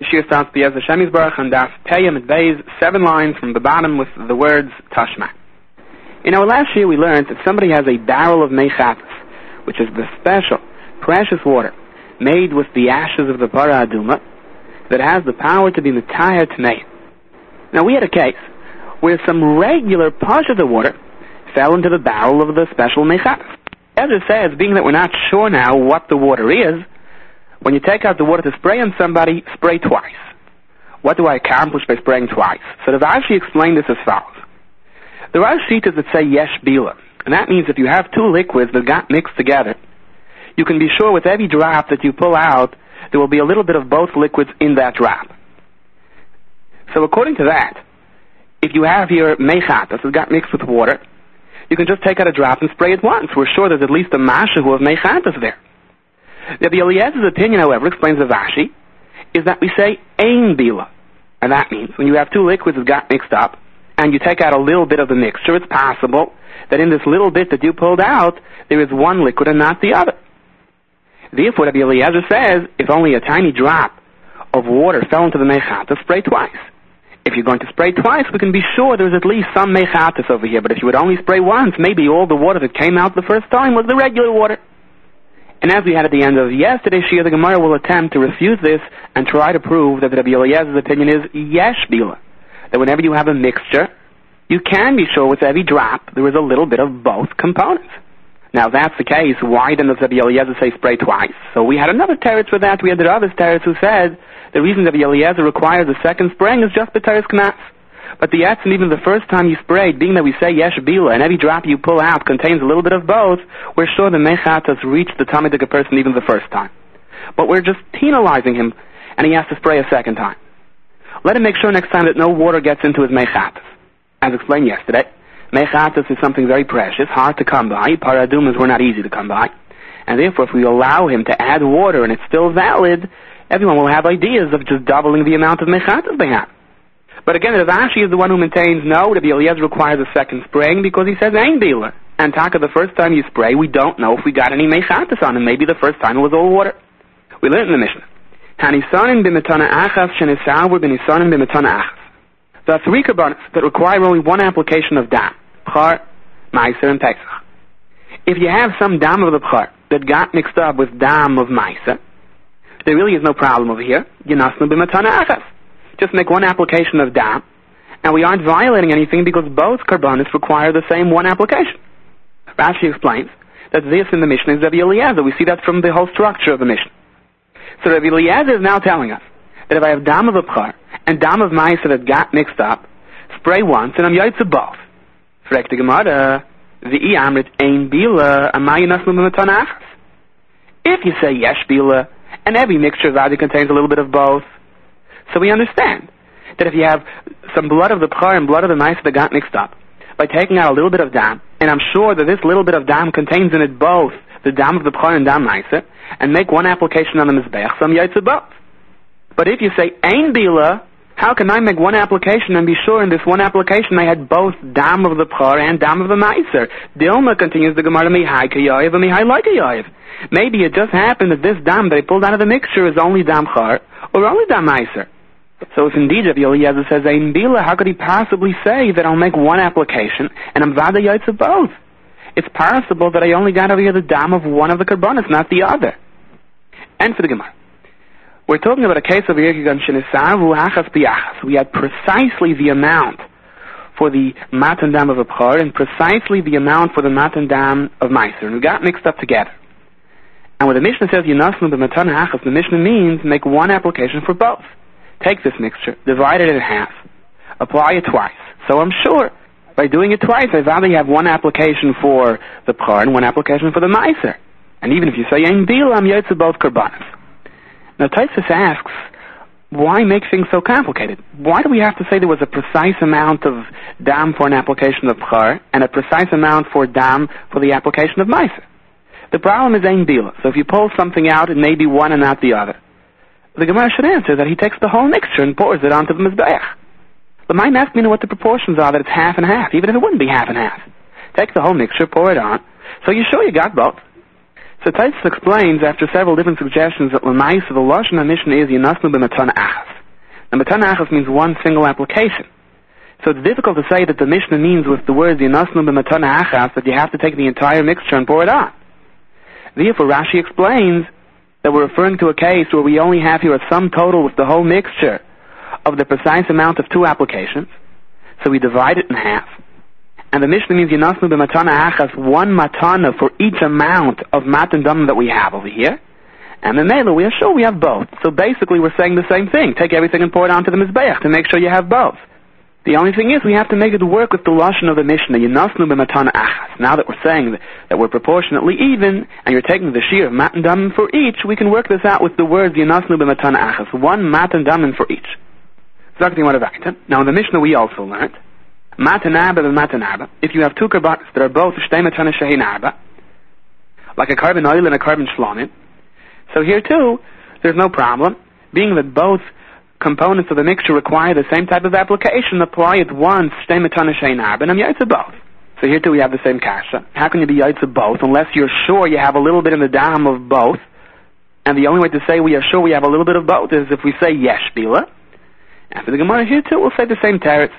Shir starts the Ezra Shemis Baruch and Das Peyam at Beis, 7 lines from the bottom with the words Tashma. In our last year we learned that somebody has a barrel of Mechatas, which is the special, precious water made with the ashes of the Para Aduma that has the power to be Metayar Tmei. Now we had a case where some regular Pasha water fell into the barrel of the special Mechatas. Ezra says, being that we're not sure now what the water is, when you take out the water to spray on somebody, spray twice. What do I accomplish by spraying twice? So the Rashi explained this as follows. There are shitas that say yesh bila, and that means if you have two liquids that got mixed together, you can be sure with every drop that you pull out, there will be a little bit of both liquids in that drop. So according to that, if you have here mechatas that got mixed with water, you can just take out a drop and spray it once. We're sure there's at least a mashahu of mechatas there. Rabbi Eliezer's opinion, however, explains the Rashi, is that we say ein bila. And that means when you have two liquids that got mixed up, and you take out a little bit of the mixture, it's possible that in this little bit that you pulled out, there is one liquid and not the other. Therefore, Rabbi Eliezer says, if only a tiny drop of water fell into the mechata, spray twice. If you're going to spray twice, we can be sure there's at least some mechatas over here. But if you would only spray once, maybe all the water that came out the first time was the regular water. And as we had at the end of yesterday's Shir, the Gemara will attempt to refute this and try to prove that Rabbi Eliezer's opinion is yesh bila, that whenever you have a mixture, you can be sure with every drop there is a little bit of both components. Now, if that's the case, why then does Rabbi Eliezer say spray twice? So we had another teretz for that. We had the Rav's teretz who said the reason Rabbi Eliezer requires a second spraying is just the teretz knas. But the etzim, even the first time you sprayed, being that we say yesh bila, and every drop you pull out contains a little bit of both, we're sure the mechatas reached the tummy of the person even the first time. But we're just penalizing him, and he has to spray a second time. Let him make sure next time that no water gets into his mechatas. As explained yesterday, mechatas is something very precious, hard to come by. Paradumas were not easy to come by. And therefore, if we allow him to add water and it's still valid, everyone will have ideas of just doubling the amount of mechatas they have. But again, Rav Ashi is the one who maintains, no, Rabbi Eliezer requires a second spraying because he says ein bila. And taka, the first time you spray, we don't know if we got any mechatas on him. Maybe the first time it was all water. We learned in the Mishnah. Hanisanin b'metana achas shenisavur b'nisanin b'metana achas. There are 3 karbanos that require only one application of dam, bchar, meiser, and pesach. If you have some dam of the bchar that got mixed up with dam of meiser, there really is no problem over here. Yinasnu b'metana achas. Just make one application of dam, and we aren't violating anything because both karbanos require the same one application. Rashi explains that this in the Mishnah is Rabbi Eliezer. We see that from the whole structure of the Mishnah. So Rabbi Eliezer is now telling us that if I have dam of a bchar and dam of meiser that got mixed up, spray once and I'm yaitze both. Frek the Gemara, v'i amrit ein bila, amay nasnu b'metana achas. If you say yesh bila, and every mixture of either contains a little bit of both, so we understand that if you have some blood of the bchar and blood of the meiser that got mixed up, by taking out a little bit of dam, and I'm sure that this little bit of dam contains in it both the dam of the bchar and dam meiser, and make one application on the mizbeach, so I'm yaitze both. But if you say ein bila, how can I make one application and be sure in this one application I had both dam of the bchar and dam of the meiser? Dilma, continues the Gemara, mihai kayayev and mihai like kayayev. Maybe it just happened that this dam that I pulled out of the mixture is only dam bchar or only dam meiser. So if indeed Rabbi Eliezer says ein bila, how could he possibly say that I'll make one application and I'm vada yaitze both? It's possible that I only got over here the dam of one of the karbanos, not the other. And for the Gemara, we're talking about a case over here, we had precisely the amount for the matan dam of a bchar and precisely the amount for the matan dam of meiser, and we got mixed up together. And when the Mishnah says Yinasnu b'metana achas, the Mishnah means make one application for both. Take this mixture, divide it in half, apply it twice. So I'm sure by doing it twice, I'd rather have one application for the bchar and one application for the meiser. And even if you say ein bila, I'm yaitze both karbanos. Now Tosfos asks, why make things so complicated? Why do we have to say there was a precise amount of dam for an application of bchar and a precise amount for dam for the application of meiser? The problem is ein bila. So if you pull something out, it may be one and not the other. The Gemara should answer that he takes the whole mixture and pours it onto the mizbeach. The mind asks me what the proportions are, that it's half and half, even if it wouldn't be half and half. Take the whole mixture, pour it on, so you're sure you got both. So Tosfos explains, after several different suggestions, that l'maisa the lashon HaMishnah is Yinasnu b'metana achas. And matana achas means one single application. So it's difficult to say that the Mishnah means with the words Yinasnu b'matana achas that you have to take the entire mixture and pour it on. Therefore, Rashi explains that we're referring to a case where we only have here a sum total with the whole mixture of the precise amount of two applications. So we divide it in half. And the Mishnah means Yinasnu b'matana achas, one matana for each amount of matan damim that we have over here. And then Mela, we are sure we have both. So basically we're saying the same thing. Take everything and pour it onto the Mizbeach to make sure you have both. The only thing is we have to make it work with the lashon of the Mishnah, Yinasnu b'matana achas. Now that we're saying that we're proportionately even, and you're taking the shear of matan damim for each, we can work this out with the words Yinasnu b'matana achas, one matan damim for each. Now in the Mishnah we also learned, matan arba b'matan arba, if you have two karbanos that are both shtei matana shehin arba, like a carbon oil and a carbon shlomim, so here too, there's no problem, being that both components of the mixture require the same type of application, apply it once, shtei matana shein arba, and I'm yaitza both. So here too we have the same kasha. How can you be yaitza both unless you're sure you have a little bit in the dam of both? And the only way to say we are sure we have a little bit of both is if we say yesh bila. And for the Gemara here too, we'll say the same teretz.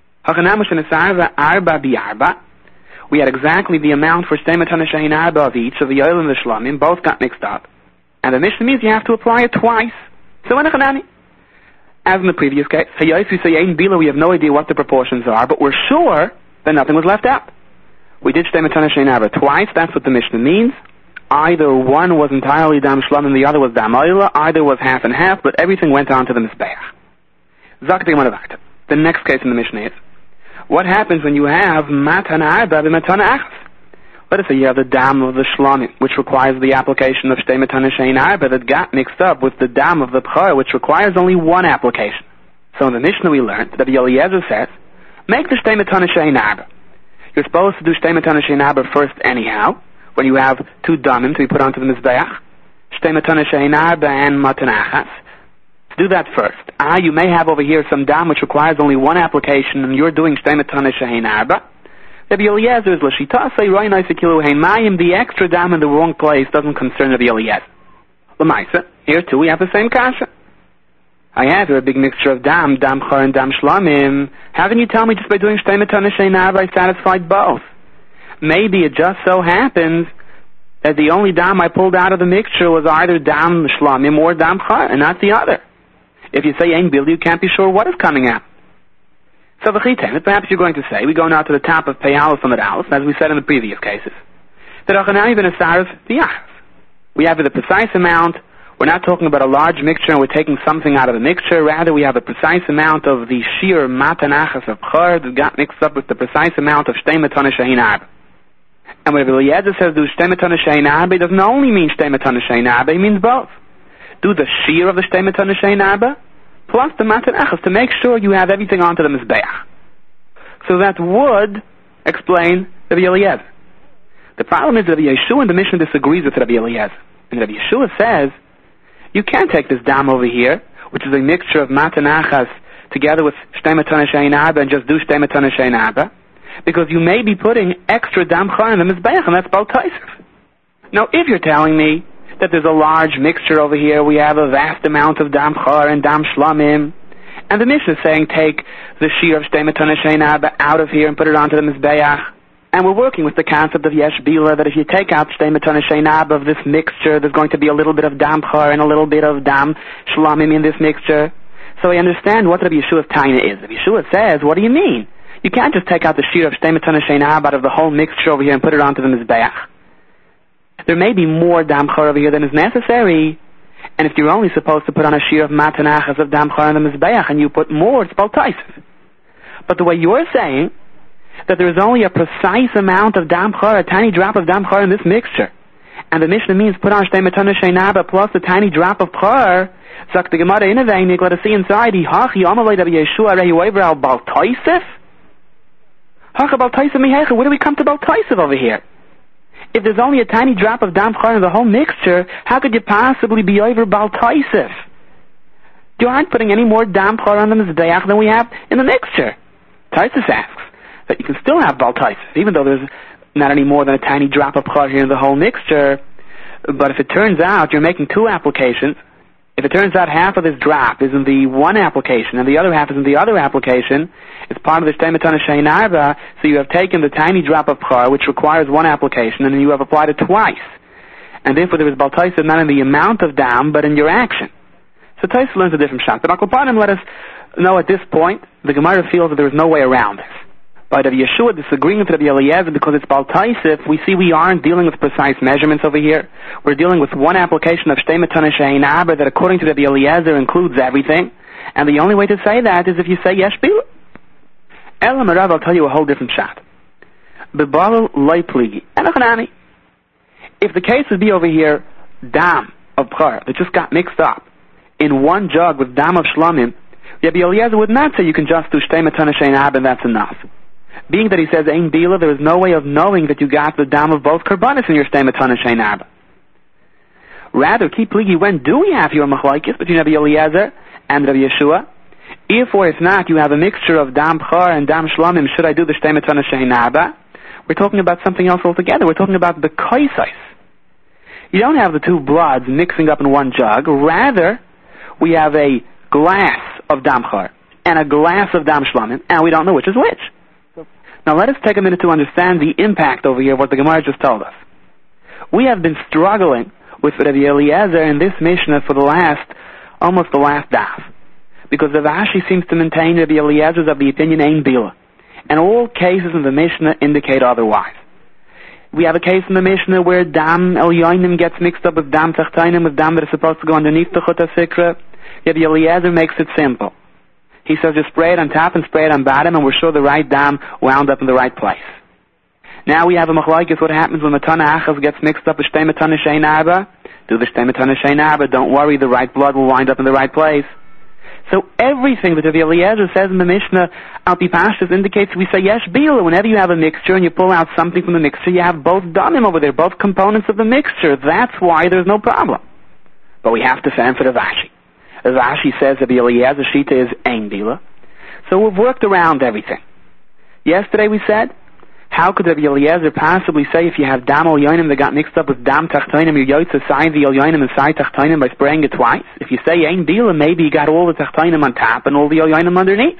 We had exactly the amount for shtei matana shein arba of each, of the oil and the shlomim, both got mixed up. And the Mishnah means you have to apply it twice. So as in the previous case, we have no idea what the proportions are, but we're sure that nothing was left out. We did shtei matana shein arba twice, that's what the Mishnah means. Either one was entirely dam shlam and the other was dam oila, either was half and half, but everything went on to the Mizbeach. The next case in the Mishnah is, what happens when you have matana arba b'matana achas? Let us say you have the dam of the shlomim, which requires the application of shtei matana shein arba that got mixed up with the dam of the b'chor, which requires only one application. So in the Mishnah we learned that Eliezer says, make the shtei matana shein arba. You're supposed to do shtei matana shein arba first anyhow, when you have two damim to be put onto the Mizbeach, shtei matana shein arba and matana achas. Do that first. You may have over here some dam which requires only one application, and you're doing shtei matana shein arba. Rabbi Eliezer is l'shita say roi nice kilo hein mayim. The extra dam in the wrong place doesn't concern Rabbi Eliezer. L'maisa, here too we have the same kasha. I have here a big mixture of dam chor and dam shlamim. How can you tell me just by doing shtei matana shein arba I satisfied both? Maybe it just so happens that the only dam I pulled out of the mixture was either dam shlamim or dam chor, and not the other. If you say ein bil, you can't be sure what is coming out. So perhaps you're going to say, we go now to the top of Pei Aleph Amud Aleph, as we said in the previous cases, that we have the precise amount. We're not talking about a large mixture and we're taking something out of the mixture. Rather, we have a precise amount of the sheer matan achas of b'chor that got mixed up with the precise amount of shtei matana shein arba. And when Rabbi Eliezer says do shtei matana shein arba, it doesn't only mean shtei matana shein arba, it means both. Do the sheer of the shtei matana shein arba plus the matan achas to make sure you have everything onto the Mizbeach. So that would explain Rabbi Eliezer. The problem is that Rabbi Yeshua in the Mishnah disagrees with Rabbi Eliezer. And Rabbi Yeshua says, you can't take this dam over here, which is a mixture of matan achas together with shtei matana shein arba and just do shtei matana shein arba, because you may be putting extra dam chor in the Mizbeach, and that's Baal Tosef. Now, if you're telling me that there's a large mixture over here, we have a vast amount of dam chor and dam shlamim, and the Mishnah is saying take the shear of shtei matana shein arba out of here and put it onto the Mizbeach, and we're working with the concept of yesh bila, that if you take out shtei matana shein arba of this mixture, there's going to be a little bit of dam chor and a little bit of dam shlamim in this mixture. So I understand what Rabbi Yeshua's taina is. Rabbi Yeshua says, what do you mean? You can't just take out the shear of shtei matana shein arba out of the whole mixture over here and put it onto the Mizbeach. There may be more dam chor over here than is necessary, and if you're only supposed to put on a shear of matan achas of dam chor in the Mizbeach and you put more, it's Baal Tosef. But the way you're saying that there is only a precise amount of dam chor, a tiny drop of dam chor in this mixture, and the Mishnah means put on shtei matana shein arba plus a tiny drop of chor, sagt the Gemara in a vein, let us see inside, hachi amalei Rabbi Yeshua rehi over al Baal Tosef? Hacha Baal Tosef mihecha, where do we come to Baal Tosef over here? If there's only a tiny drop of dam chor in the whole mixture, how could you possibly be over Baal Tosef? You aren't putting any more dam chor on the Mizbeach than we have in the mixture. Tosef asks that you can still have Baal Tosef, even though there's not any more than a tiny drop of chor here in the whole mixture. But if it turns out you're making two applications, If it turns out half of this drop is in the one application and the other half is in the other application, it's part of the Shtei Matana Shein Arba, so you have taken the tiny drop of Bchar, which requires one application, and then you have applied it twice. And therefore there is Baltaisa not in the amount of dam, but in your action. So Taisa learns a different shot. But Akopanim let us know at this point, the Gemara feels that there is no way around this. By Rabbi Yeshua disagreeing with Rabbi Eliezer because it's Baltaisif, we see we aren't dealing with precise measurements over here. We're dealing with one application of Shtei Matana Shein Arba that according to Rabbi Eliezer includes everything. And the only way to say that is if you say Yesh Bila. Elam Rav, I'll tell you a whole different shot. Bebalel Loi Pligi. Enochanami. If the case would be over here, dam of Bchar that just got mixed up in one jug with dam of Shlamim, Rabbi Eliezer would not say you can just do Shtei Matana Shein Arba and that's enough. Being that he says Ein Bila, there is no way of knowing that you got the dam of both Karbanis in your Shtei Matana Shein Arba. Rather, Ki Pligi, when do we have your Machlaikis between Rabbi Eliezer and Rabbi Yeshua? If or if not, you have a mixture of dam Bchar and dam Shlamim, should I do the Shtei Matana Shein Arba? We're talking about something else altogether. We're talking about the Kaisais. You don't have the two bloods mixing up in one jug. Rather, we have a glass of dam Bchar and a glass of dam Shlamim, and we don't know which is which. Now let us take a minute to understand the impact over here of what the Gemara just told us. We have been struggling with Rabbi Eliezer in this Mishnah for almost the last daf. Because the Rashi seems to maintain Rabbi Eliezer is of the opinion Ein Bila. And all cases in the Mishnah indicate otherwise. We have a case in the Mishnah where dam Elyonim gets mixed up with dam Tachtainim, with dam that is supposed to go underneath the Chut HaSikra. Rabbi Eliezer makes it simple. He says just spray it on top and spray it on bottom, and we're sure the right dam wound up in the right place. Now we have a machlaikis. What happens when Matana Achas gets mixed up with Shtei Matana Shein Arba? Do the Shtei Matana Shein Arba. Don't worry, the right blood will wind up in the right place. So everything that Rabbi Eliezer says in the Mishnah, Al Pi Pashtus, indicates we say Yesh Bila. Whenever you have a mixture and you pull out something from the mixture, you have both damim over there, both components of the mixture. That's why there's no problem. But we have to stand for the Rashi. As Rashi says, Rabbi Eliezer Shita is Ein Bila. So we've worked around everything. Yesterday we said, how could Rabbi Eliezer possibly say if you have dam Elyonim that got mixed up with dam Tachtainim, you yoytz aside the Elyonim and side Tachtainim by spraying it twice? If you say Ein Bila, maybe you got all the Tachtainim on top and all the Elyonim underneath.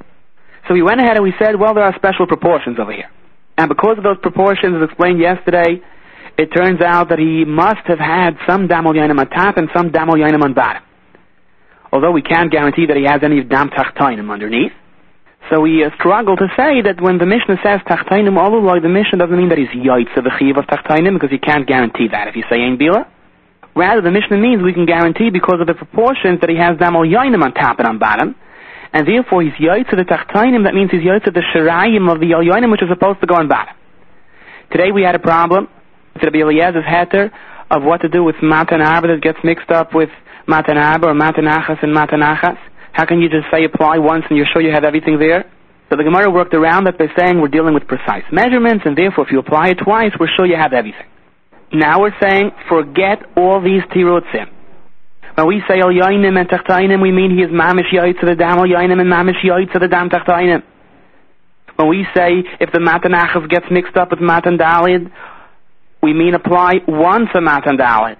So we went ahead and we said, well, there are special proportions over here. And because of those proportions, as explained yesterday, it turns out that he must have had some dam Elyonim on top and some dam Elyonim on bottom. Although we can't guarantee that he has any dam Tachtainim underneath. So we struggle to say that when the Mishnah says Tachtainim Oluloi, the Mishnah doesn't mean that he's Yaitz of the Chiv of Tachtainim, because you can't guarantee that if you say Ein Bila. Rather, the Mishnah means we can guarantee because of the proportions that he has dam Elyonim on top and on bottom, and therefore he's Yaitz of the Tachtainim, that means he's Yaitz of the Shirayim of the Elyonim, which is supposed to go on bottom. Today we had a problem with Rabbi Eliezer's heter of what to do with Matan Arba that gets mixed up with Matan Arba or Matan Achas and Matan Achas. How can you just say apply once and you're sure you have everything there? So the Gemara worked around that by saying we're dealing with precise measurements, and therefore if you apply it twice, we're sure you have everything. Now we're saying forget all these tirutzim. When we say El Yoinim and Tachtainim, we mean he is Mamish Yoitz of the Dam El Yoinim and Mamish Yoitz of the Dam Tachtainim. When we say if the Matan Achas gets mixed up with Matan Dalid, we mean apply once a Matan Dalid.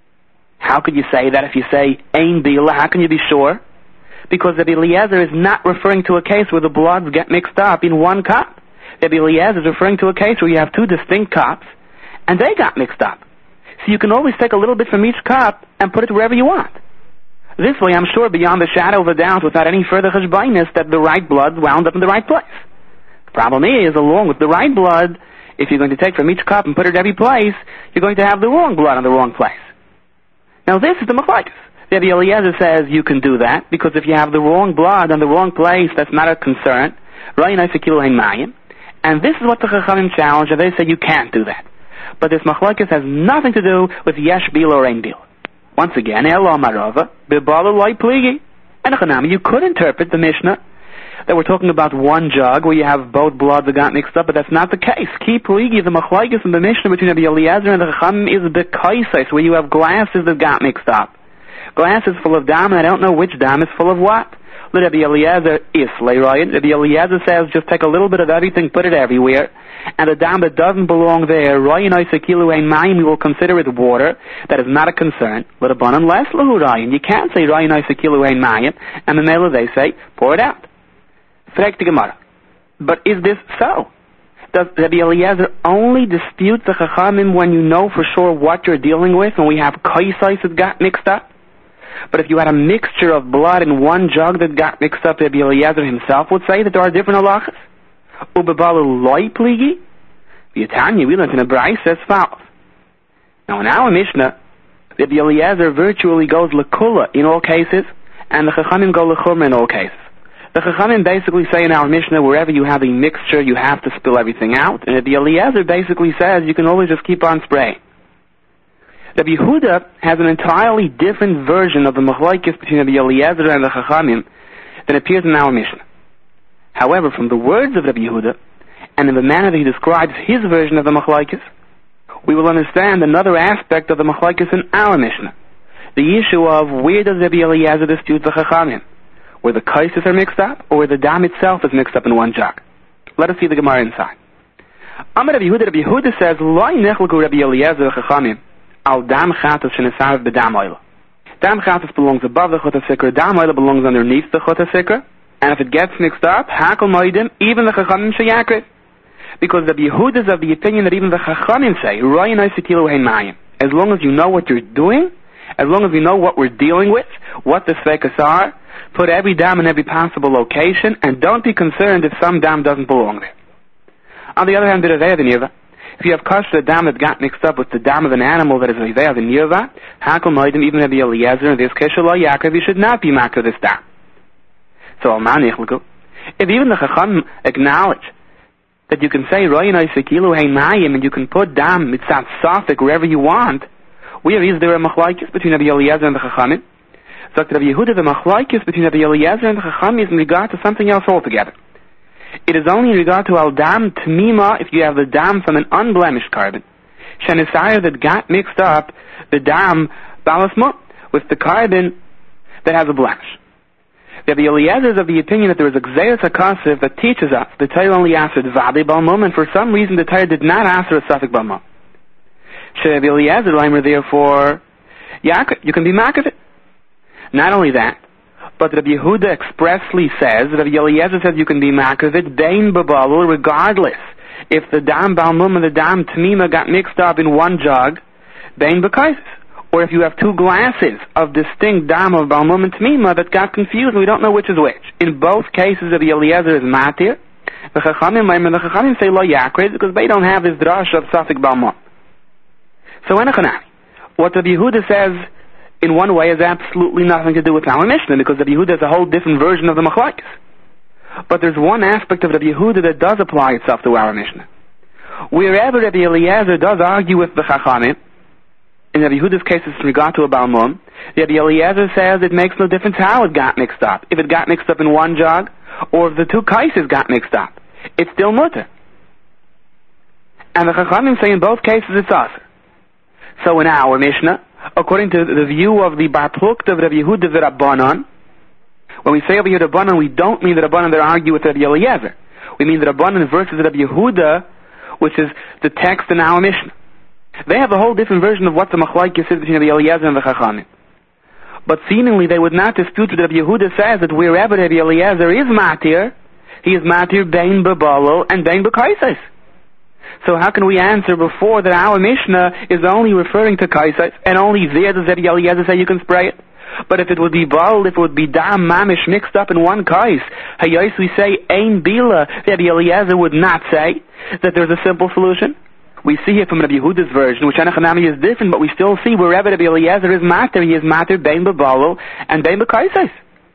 How could you say that if you say Ein Bila? How can you be sure? Because Rabbi Eliezer is not referring to a case where the bloods get mixed up in one cup. Rabbi Eliezer is referring to a case where you have two distinct cups, and they got mixed up. So you can always take a little bit from each cup and put it wherever you want. This way, I'm sure, beyond the shadow of a doubt, without any further cheshbainis, that the right blood wound up in the right place. The problem is, along with the right blood, if you're going to take from each cup and put it every place, you're going to have the wrong blood in the wrong place. Now this is the machlokes. Rabbi Eliezer says you can do that, because if you have the wrong blood in the wrong place, that's not a concern. And this is what the Chachamim challenge, and they say you can't do that. But this machlokes has nothing to do with Yesh Bila or Ein Bila. Once again, you could interpret the Mishnah that we're talking about one jug where you have both bloods that got mixed up, but that's not the case. The machlokes in the Mishnah between Rabbi Eliezer and the Chachamim is the kaisais, where you have glasses that got mixed up. Glass is full of dam, and I don't know which dam is full of what. Rabbi Eliezer is Leroyan. Rabbi Eliezer says just take a little bit of everything, put it everywhere, and a dam that doesn't belong there, Ryan Isakilu Ein Mayim, we will consider it water. That is not a concern. L'Rabbanan less Lahu Ryan. You can't say Ryan Isakilu Ein Mayim, and the Mela they say, pour it out. Frek the Gemara. But is this so? Does Rabbi Eliezer only dispute the Chachamim when you know for sure what you're dealing with, when we have kaisais that got mixed up? But if you had a mixture of blood in one jug that got mixed up, Rabbi Eliezer himself would say that there are different halachas. Ubebalu loy pligi? V'yatanya, we learned in a Braisa as follows. Now in our Mishnah, Rabbi Eliezer virtually goes lekula in all cases, and the Chachamim go lechumra in all cases. The Chachamim basically say in our Mishnah, wherever you have a mixture, you have to spill everything out. And Rabbi Eliezer basically says you can always just keep on spraying. Rabbi Yehuda has an entirely different version of the machlokes between Rabbi Eliezer and the Chachamim than appears in our Mishnah. However, from the words of Rabbi Yehuda, and in the manner that he describes his version of the machlokes, we will understand another aspect of the machlokes in our Mishnah. The issue of where does Rabbi Eliezer dispute the Chachamim? Where the kaisis are mixed up, or where the dam itself is mixed up in one jug? Let us see the Gemara inside. Amar Rabbi Yehuda says, Loi nechlegu Rabbi Eliezer Chachamim al dam chatas shenesav b'dam oila. Dam chatas belongs above the chota sikra, dam oila belongs underneath the chota sikra, and if it gets mixed up, hakol moedim, even the Chachamim sheyakrit. Because Rabbi Yehuda is of the opinion that even the Chachamim say, Roi noisikilu hein mayim. As long as you know what you're doing, as long as we know what we're dealing with, what the sveikas are, put every dam in every possible location, and don't be concerned if some dam doesn't belong there. On the other hand, if you have kasher dam that got mixed up with the dam of an animal that is Riveya v'Nirva, hakol moedim, even Rabbi Eliezer, in this case, Shelo Yaakov, you should not be makar this dam. So, if even the Chacham acknowledge that you can say, Royan Isakilu Hein Mayim, and you can put dam, mitzat safek, wherever you want, where is there a machlokes between Rabbi Eliezer and the Chachamim? So, Rabbi Yehuda, the machlokes between Rabbi Eliezer and the Chachamim is in regard to something else altogether. It is only in regard to al dam tmima, if you have the dam from an unblemished carbon. Shenesayah that got mixed up, the dam balasmut, with the carbon that has a blemish. Rabbi Eliezer is of the opinion that there is a Gzeirus HaKasev that teaches us the Torah only answered Vadi Balmum, and for some reason the Torah did not answer a Safek Balmum. Rabbi Eliezer, Leimer, therefore, you can be makavit. Not only that, but Rabbi Yehuda expressly says, Rabbi Eliezer says you can be makavit, Bein Babalul, regardless if the Dam Balmum and the Dam Tmima got mixed up in one jug, Bein Bakaisis. Or if you have two glasses of distinct dam of Balmum and Tmima that got confused and we don't know which is which. In both cases, Rabbi Eliezer is matir. The Chachamim say lo yakred because they don't have this drash of Safek Balmum. So enochanami, what Rabbi Yehuda says in one way has absolutely nothing to do with our Mishnah, because Rabbi Yehuda has a whole different version of the machlokes. But there's one aspect of Rabbi Yehuda that does apply itself to our Mishnah. Wherever Rabbi Eliezer does argue with the Chachamim, in Rabbi Yehuda's case it's in regard to a Balmum, Rabbi Eliezer says it makes no difference how it got mixed up. If it got mixed up in one jug, or if the two kaises got mixed up, it's still mutter. And the Chachamim say in both cases it's aser. So in our Mishnah, according to the view of the Bar Plukta of Rabbi Yehuda the Rabbanon, when we say over here Rabbanon, we don't mean the Rabbanon that argue with Rabbi Eliezer. We mean the Rabbanon versus Rabbi Yehuda, which is the text in our Mishnah. They have a whole different version of what the machlokes is between Rabbi Eliezer and the Chachamim. But seemingly they would not dispute what Rabbi Yehuda says, that wherever Rabbi Eliezer is matir, he is matir bein bebalo and bein bekaisais. So how can we answer before that our Mishnah is only referring to kaisais, and only there does Rabbi Eliezer say you can spray it? But if it would be bal, if it would be dam mamish mixed up in one kais, hayos we say ein bila, Rabbi Eliezer would not say that there's a simple solution. We see here from Rabbi Yehuda's version, which Anachanami is different, but we still see wherever Rabbi Eliezer is matir, he is matir bein bebalo and bein bekaisais.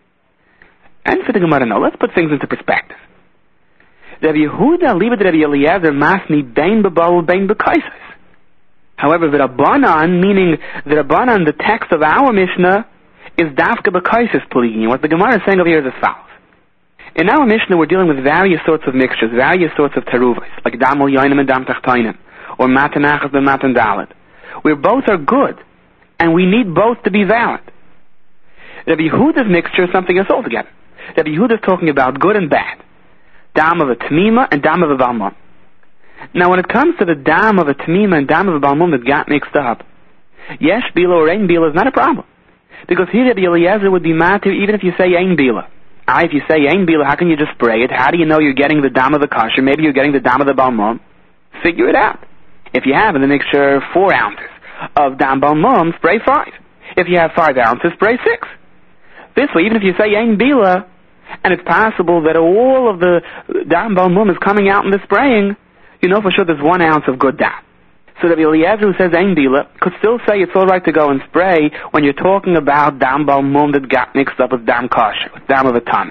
And for the Gemara, now let's put things into perspective. Rabbi Yehuda libed Rabbi Eliezer masni bein bebalo bein bekaisais. However, the Rabbanan, meaning the Rabbanan, the text of our Mishnah, is dafka bekaisais pligin. What the Gemara is saying over here is as follows. In our Mishnah, we're dealing with various sorts of mixtures, various sorts of teruvas, like damol yoinim and dam tachtainim, or matanachas and matan dalet, where both are good, and we need both to be valid. Rabbi Yehuda's mixture is something else altogether. Rabbi Yehuda is talking about good and bad. Dam of a Tamima and Dam of a Balmum. Now when it comes to the Dam of a Tamima and Dam of a Balmum that got mixed up, Yesh Bila or Ein Bila is not a problem. Because here Rabbi Eliezer would be matir even if you say Ein Bila. If you say Ein Bila, how can you just spray it? How do you know you're getting the Dam of the kosher? Maybe you're getting the Dam of the Balmum. Figure it out. If you have in the mixture 4 ounces of Dam Balmum, spray 5. If you have 5 ounces, spray 6. This way, even if you say Ein Bila, and it's possible that all of the Dam Balmum is coming out in the spraying, you know for sure there's 1 ounce of good Dam. So Rabbi Eliezer, who says Ein Bila, could still say it's all right to go and spray when you're talking about Dam Balmum that got mixed up with Dam Kosher, with Dam of a Tanim.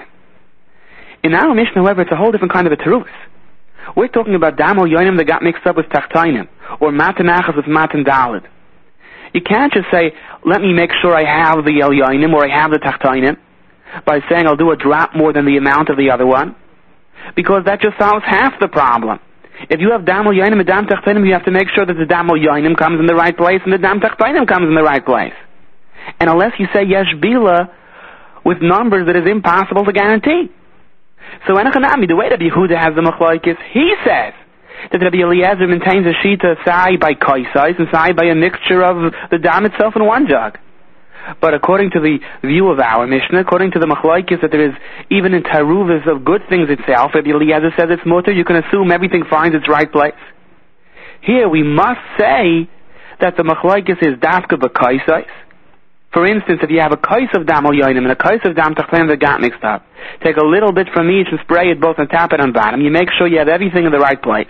In our Mishnah, however, it's a whole different kind of a teruvus. We're talking about Dam al Yoinim that got mixed up with Tachtainim, or Matan Achas with Matan Dalid. You can't just say, let me make sure I have the El Yoinim or I have the Tachtainim, by saying I'll do a drop more than the amount of the other one, because that just solves half the problem. If you have Dam al Yoinim and Dam Tachtainim, you have to make sure that the Dam al Yoinim comes in the right place and the Dam Tachtainim comes in the right place. And unless you say Yesh Bila with numbers that is impossible to guarantee. So Enochanami, the way Rabbi Yehuda has the machlokes, he says that Rabbi Eliezer maintains a shita sai by kaisais and sai by a mixture of the Dam itself in one jug. But according to the view of our Mishnah, according to the machlokes, that there is even in taruvas of good things itself, Rabbi Eliezer says it's mutter, you can assume everything finds its right place. Here we must say that the machlokes is dafka b'kaisais. For instance, if you have a kais of Dam al Yoinim and a kais of Dam Tachtainim that got mixed up, take a little bit from each and spray it both on top and on bottom. You make sure you have everything in the right place.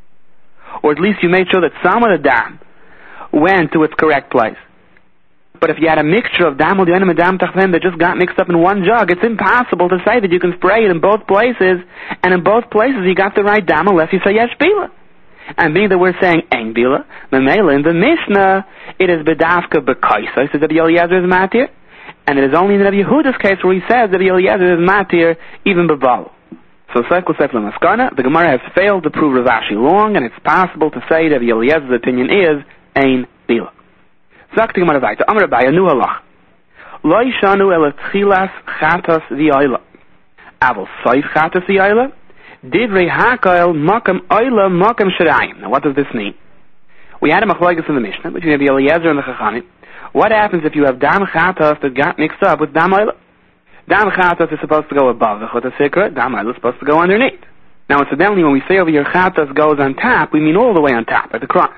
Or at least you made sure that some of the Dam went to its correct place. But if you had a mixture of Dam al Yoinim and Dam Tachtainim that just got mixed up in one jug, it's impossible to say that you can spray it in both places, and in both places you got the right Dam unless you say Yesh Bila. And being that we're saying Ein Bila, Memela, in the Mishnah, it is Bedavka B'kaisai, says Rabbi Eliezer is matir, and it is only in Rabbi Yehuda's case where he says Rabbi Eliezer is matir, even B'bal. So Seifel Maskana, the Gemara has failed to prove Rav Ashi long, and it's possible to say that Rabbi Eliezer's opinion is Ein Bila. Sagt die Gemara weiter, Amar Abaya, nu halach. Lo yishanu el tchilas chatas v'yoyla. Aval soif chatas v'yoyla, divrei hakael makam oyla makam shirayim. Now what does this mean? We had a machlokes in the Mishnah, between Rabbi Eliezer and the Chachamim. What happens if you have Dam chatas that got mixed up with Dam oyla? Dam chatas is supposed to go above the chut sikra, Dam oyla is supposed to go underneath. Now incidentally, when we say over here chatas goes on top, we mean all the way on top, at the cross.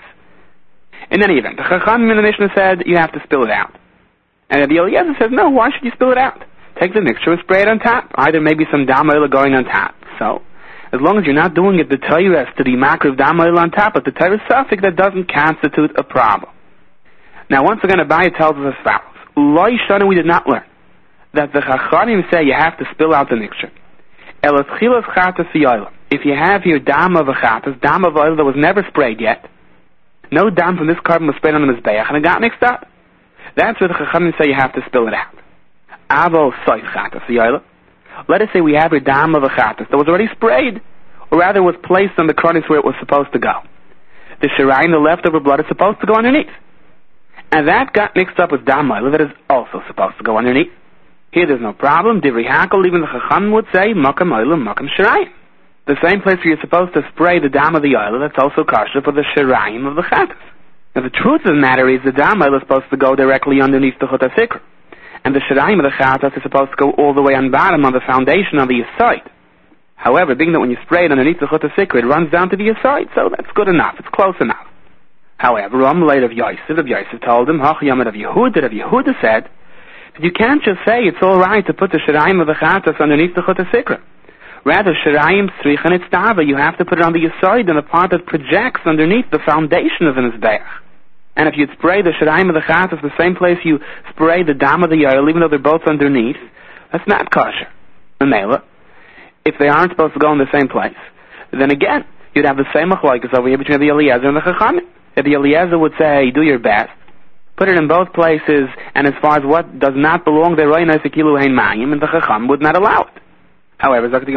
In any event, the Chachamim in the Mishnah said you have to spill it out. And Rabbi Eliezer says, no, why should you spill it out? Take the mixture and spray it on top. Either maybe some Dam oyla going on top. So, as long as you're not doing it the Torah to the makar of Dam oyla on top, but the Torah suffix, that doesn't constitute a problem. Now once again, Abaya tells us as follows. Lo yishanu, we did not learn that the Chachamim say you have to spill out the mixture. El tchilas chatas v'yoyla. If you have here Dam of a chatas, Dam of oyla that was never sprayed yet, no Dam from this carbon was sprayed on the Mizbeach, and it got mixed up. That's where the Chachamim say you have to spill it out. Avo soif chatas v'yoyla. Let us say we have a Dam of a chatas that was already sprayed, or rather was placed on the kronis where it was supposed to go. The shirayim, the leftover blood, is supposed to go underneath. And that got mixed up with Dam oyla that is also supposed to go underneath. Here there's no problem. Divrei hakel, even the Chachamim would say, makam oyla, makam shirayim. The same place where you're supposed to spray the Dam of the oyla, that's also kosher for the shirayim of the chatas. Now the truth of the matter is the Dam oyla is supposed to go directly underneath the chut sikra. And the shirayim of the chatas is supposed to go all the way on bottom on the foundation on the aside. However, being that when you spray it underneath the chut sikra, it runs down to the aside, so that's good enough, it's close enough. However, Rav Yosef told him, Hach Yamad of Yehuda, Rav Yehuda said, that you can't just say it's all right to put the shirayim of the chatas underneath the chut sikra. Rather, shirayim tzrichan itztava, you have to put it on the aside, and the part that projects underneath the foundation of the mizbeach. And if you'd spray the shirayim of the chatas the same place you spray the Dam of the yoyla, even though they're both underneath, that's not kosher. Memela, if they aren't supposed to go in the same place, then again, you'd have the same machlokes over here between the Eliezer and the Chachamim. If the Eliezer would say, do your best, put it in both places, and as far as what does not belong there, and the Chacham would not allow it. However, that's the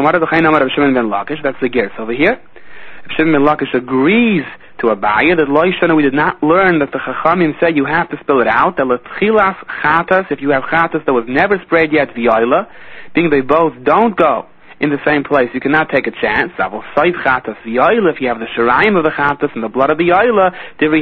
Gersa over here. If Shimon ben Lakish agrees to Abaya that Lo Yishanu, we did not learn that the Chachamim said you have to spill it out. That L'tchilas chatas, if you have chatas that was never sprayed yet v'yoyla, Being they both don't go in the same place, you cannot take a chance. If you have the shirayim of the chatas and the blood of the yoila,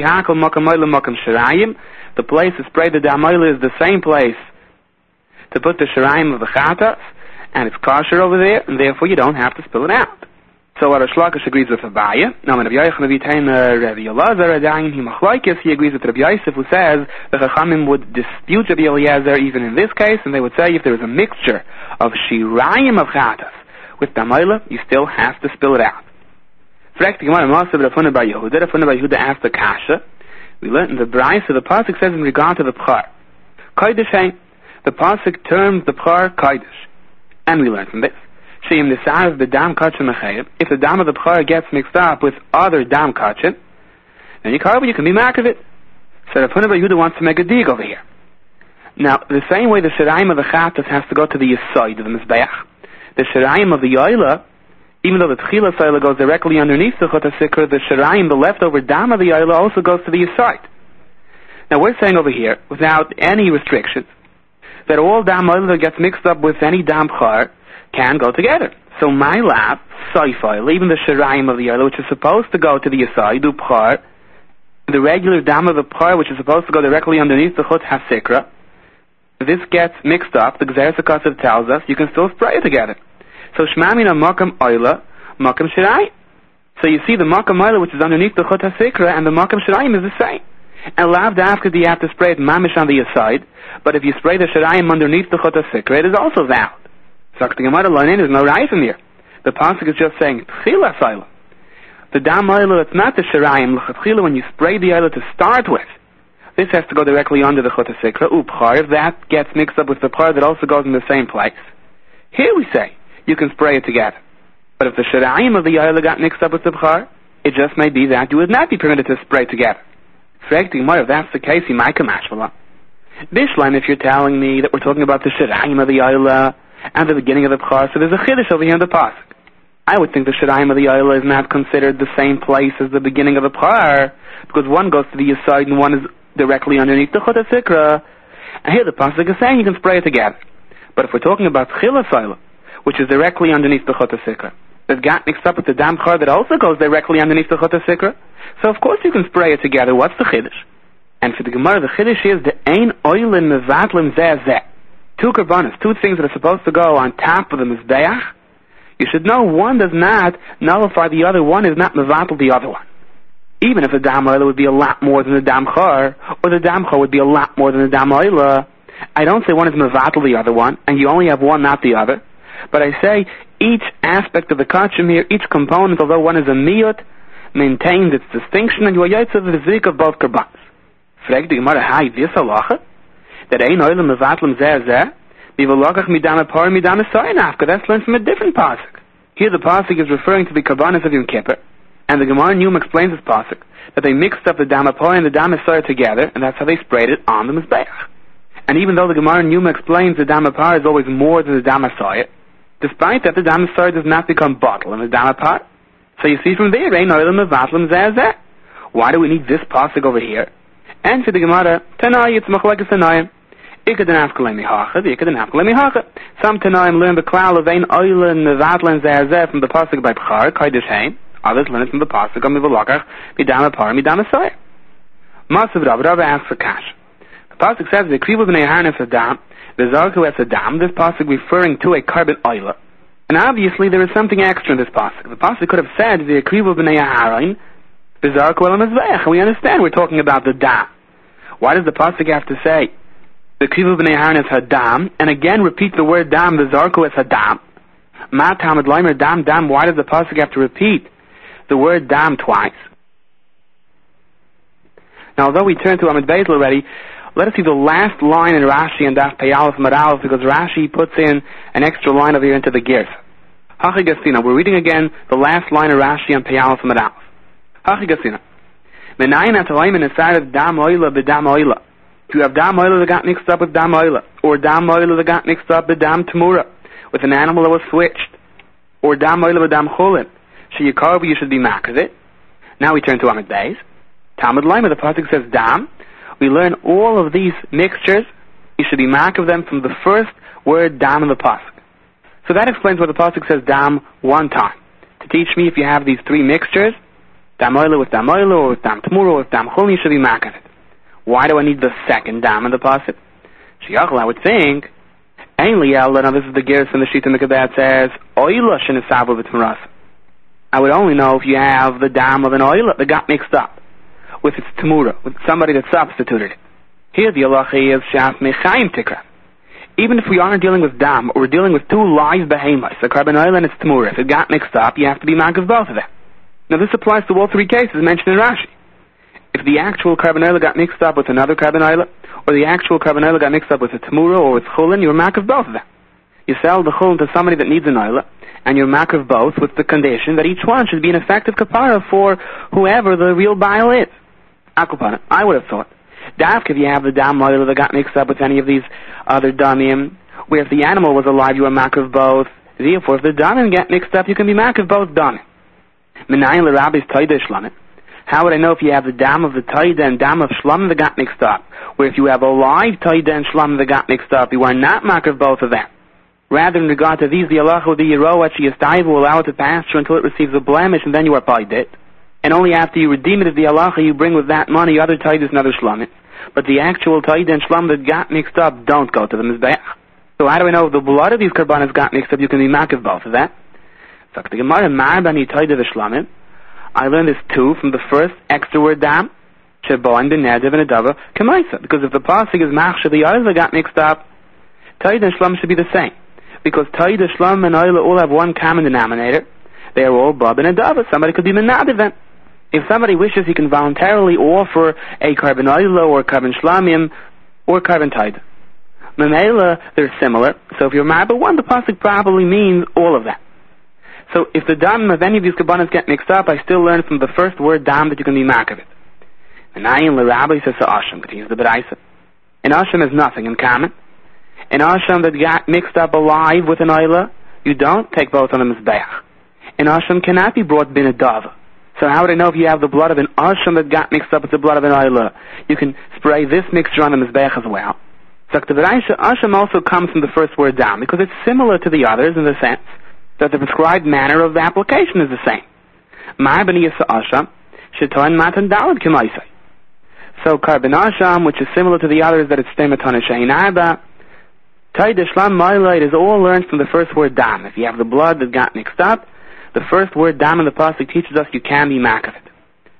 the place to spray the dam oila is the same place to put the shirayim of the chatas, and it's kosher over there, and therefore you don't have to spill it out. So Rav Lakish agrees with Abaye. Now, when Rabbi Yochanan Rabbi Elazar he agrees with Rabbi Yosef, who says the Chachamim would dispute Rabbi Eliezer even in this case, and they would say if there is a mixture of shirayim of chatas with damayla, you still have to spill it out. Fragt the Gemara Masav Rafuna Bar Yehuda. Rafuna Bar Yehuda asked the kasha. We learned in the Brayso, the pasuk says in regard to the bchar, kodesh hein. The pasuk terms the bchar kodesh, and we learned from this. If the dam of the bchar gets mixed up with other dam kachin, then you can be mark of it. So Rav Huna Bar Yehuda wants to make a dig over here. Now, the same way the shirayim of the chatas has to go to the yisoid of the mizbeach, the shirayim of the yoila, even though the tchila soila goes directly underneath the chut hasikra, the shirayim, the leftover dam of the yoila, also goes to the yisoid. Now, we're saying over here, without any restrictions, that all dam yoila that gets mixed up with any dam bchar can go together. So my lab, soifile, even the shirayim of the yoila, which is supposed to go to the yisoid, du bchar, the regular dam of the bchar, which is supposed to go directly underneath the chut hasikra, this gets mixed up, the Gzeres HaKasav tells us, you can still spray it together. So Shmamina Makam Oila, Makam Shirayim. So you see the Makam Oila, which is underneath the Chut HaSikra, and the Makam Shirayim is the same. And Lav Dafka, you have to spray it mamish on the side, but if you spray the Shirayim underneath the Chut HaSikra, it is also valid. So the Gemara Loinin is no Raifim here. The Pasuk is just saying, Tchila Soila. The Dam Oila, it's not the Shirayim, L'chatchila, when you spray the Oila to start with, this has to go directly under the Chut HaSikra, Bchar. If that gets mixed up with the Bchar that also goes in the same place, here we say, you can spray it together. But if the Shirayim of the Yoila got mixed up with the Bchar, it just may be that you would not be permitted to spray together. If that's the case, you might come ashvala. Bishlan, if you're telling me that we're talking about the Shirayim of the Yoila and the beginning of the Bchar, so there's a Chiddush over here in the Pasuk. I would think the Shirayim of the Yoila is not considered the same place as the beginning of the Bchar, because one goes to the Yisod and one is directly underneath the Chut HaSikra. And here the Pasuk is saying you can spray it together. But if we're talking about Tchila Soila, which is directly underneath the Chut HaSikra, that got mixed up with the Dam Bchar that also goes directly underneath the Chut HaSikra, so of course you can spray it together. What's the Chiddush? And for the Gemara, the Chiddush is the Ein Oilin Mevatlim Zeh Zeh. Two karbanas, two things that are supposed to go on top of the Mizbeach. You should know one does not nullify the other, one is not Mevatl the other one. Even if the dam oila would be a lot more than the dam char, or the dam char would be a lot more than the dam oila, I don't say one is mevatel the other one, and you only have one, not the other. But I say each aspect of the kachim here, each component, although one is a miyut, maintains its distinction, and you are yotze the zik of both karbanas. Frag the Gemara, hi, this halacha? That ein oila mevatlem zeh zeh, mivalokach midam apar midam esoyanafka, that's learned from a different pasuk. Here the pasuk is referring to the karbanas of Yom Kippur, and the Gemara Newman explains this pasuk that they mixed up the dam apoy and the dam esoyer together, and that's how they sprayed it on the mizbeach. And even though the Gemara Newman explains the dam apar is always more than the dam esoyer, despite that the dam esoyer does not become bottle in the dam apar. So you see from there, ein oilem mevatlim zeh zeh. Why do we need this pasuk over here? And for the Gemara, Tanai, it's machlekes Tanayim. Some Tanaim learn the klal of ein oilem mevatlim zeh zeh from the pasuk by Bchar, kodesh hein. Others learn it from the pasuk of mivalokach midam apar midam esoyer. Masav Rav asks for kash. The pasuk says the krivu b'nei harnef adam, the zarku es adam. This pasuk referring to a carbon oila, and obviously there is something extra in this pasuk. The pasuk could have said the krivu b'nei harin, the zarku el mizbeach, and we understand we're talking about the dam. Why does the pasuk have to say the krivu b'nei harin es hadam, and again repeat the word dam, the zarku es hadam? Ma tamid leimer dam dam. Why does the pasuk have to repeat the word dam twice? Now, although we turn to Amid Beis already, let us see the last line in Rashi and Daf Pei Aleph Amud Aleph, because Rashi puts in an extra line over here into the Gersa. Hachi Gasina. We're reading again the last line of Rashi and Pei Aleph Amud Aleph. Hachi Gasina. Menayin atalayim inside dam oila b'dam oila. If you have dam oila that got mixed up with dam oila, or dam oila that got mixed up with dam tamura, with an animal that was switched, or dam oila b'dam chulin, you should be mak of it. Now we turn to Amid Beis. Talmud Lema, the pasuk says dam. We learn all of these mixtures. You should be mak of them from the first word dam in the pasuk. So that explains why the pasuk says dam one time, to teach me if you have these three mixtures, dam oila with dam oila, or with dam tamura, or with dam chulin, you should be making it. Why do I need the second dam in the pasuk? Shiachal, I would think, ainly Yalda, now this is the gears from the sheet in the Kabbat says, oila shenesavu b'tmuras. I would only know if you have the dam of an oila that got mixed up with its tamura, with somebody that substituted it. Here the halacha is shaf mechayim tikra. Even if we aren't dealing with dam, or we're dealing with two live behemoths, a carbon oil and its tamura, if it got mixed up, you have to be magav both of them. Now this applies to all three cases mentioned in Rashi. If the actual carbon oil got mixed up with another carbon oil, or the actual carbon oil got mixed up with a tamura or with chulin, you're magav both of them. You sell the chulin to somebody that needs an oil, and you're magav both with the condition that each one should be an effective kapara for whoever the real bile is. Akupana, I would have thought, Dafk, if you have the dam oil that got mixed up with any of these other damim, where if the animal was alive, you were makav both. Therefore, if the damim get mixed up, you can be makav both damim. Menayin l'rabbi's taida shlamim. How would I know if you have the dam of the taida and dam of shlamim that got mixed up? Where if you have a live taida and shlamim that got mixed up, you are not makav both of them. Rather, in regard to these, the halacha with the yero, she will allow it to pass through until it receives a blemish, and then you are paid it. And only after you redeem it of the halacha, you bring with that money other taidas and other shlamim. But the actual taida and shlam that got mixed up don't go to the mizbeach. So how do I know if the blood of these karbanas got mixed up? You can be makav both of that. So the Gemara ma'abani taida v'shlamim. I learned this too from the first extra word dam, sheba and b'nedav and adava kemaisa. Because if the pasuk is machshav the oil that got mixed up, taida and shlam should be the same. Because taida, shlam, and oil all have one common denominator. They are all bab and adava. Somebody could be menadav them. If somebody wishes, he can voluntarily offer a carbon oila or carbon shlamim or carbon taida. Memela, they're similar. So if you're ma'abah one, the pasuk probably means all of that. So if the dam of any of these kabbanas get mixed up, I still learn from the first word dam that you can be makav it. And ayin l'rabbi says to Asham, continues the Beraisa. And Asham has nothing in common. An Asham that got mixed up alive with an oila, you don't take both on the mizbeach. An Asham cannot be brought bin adava. So how would I know if you have the blood of an asham that got mixed up with the blood of an oila? You can spray this mixture on the mizbeach as well. So the asham also comes from the first word down, because it's similar to the others in the sense that the prescribed manner of the application is the same. asham, shetoin matan dalad kemaisai. So carbon asham, which is similar to the others, that it's stematana sheinaba. Taida shlam ma'ilait is all learned from the first word dam. If you have the blood that got mixed up, the first word dam in the pasuk teaches us you can be makav it.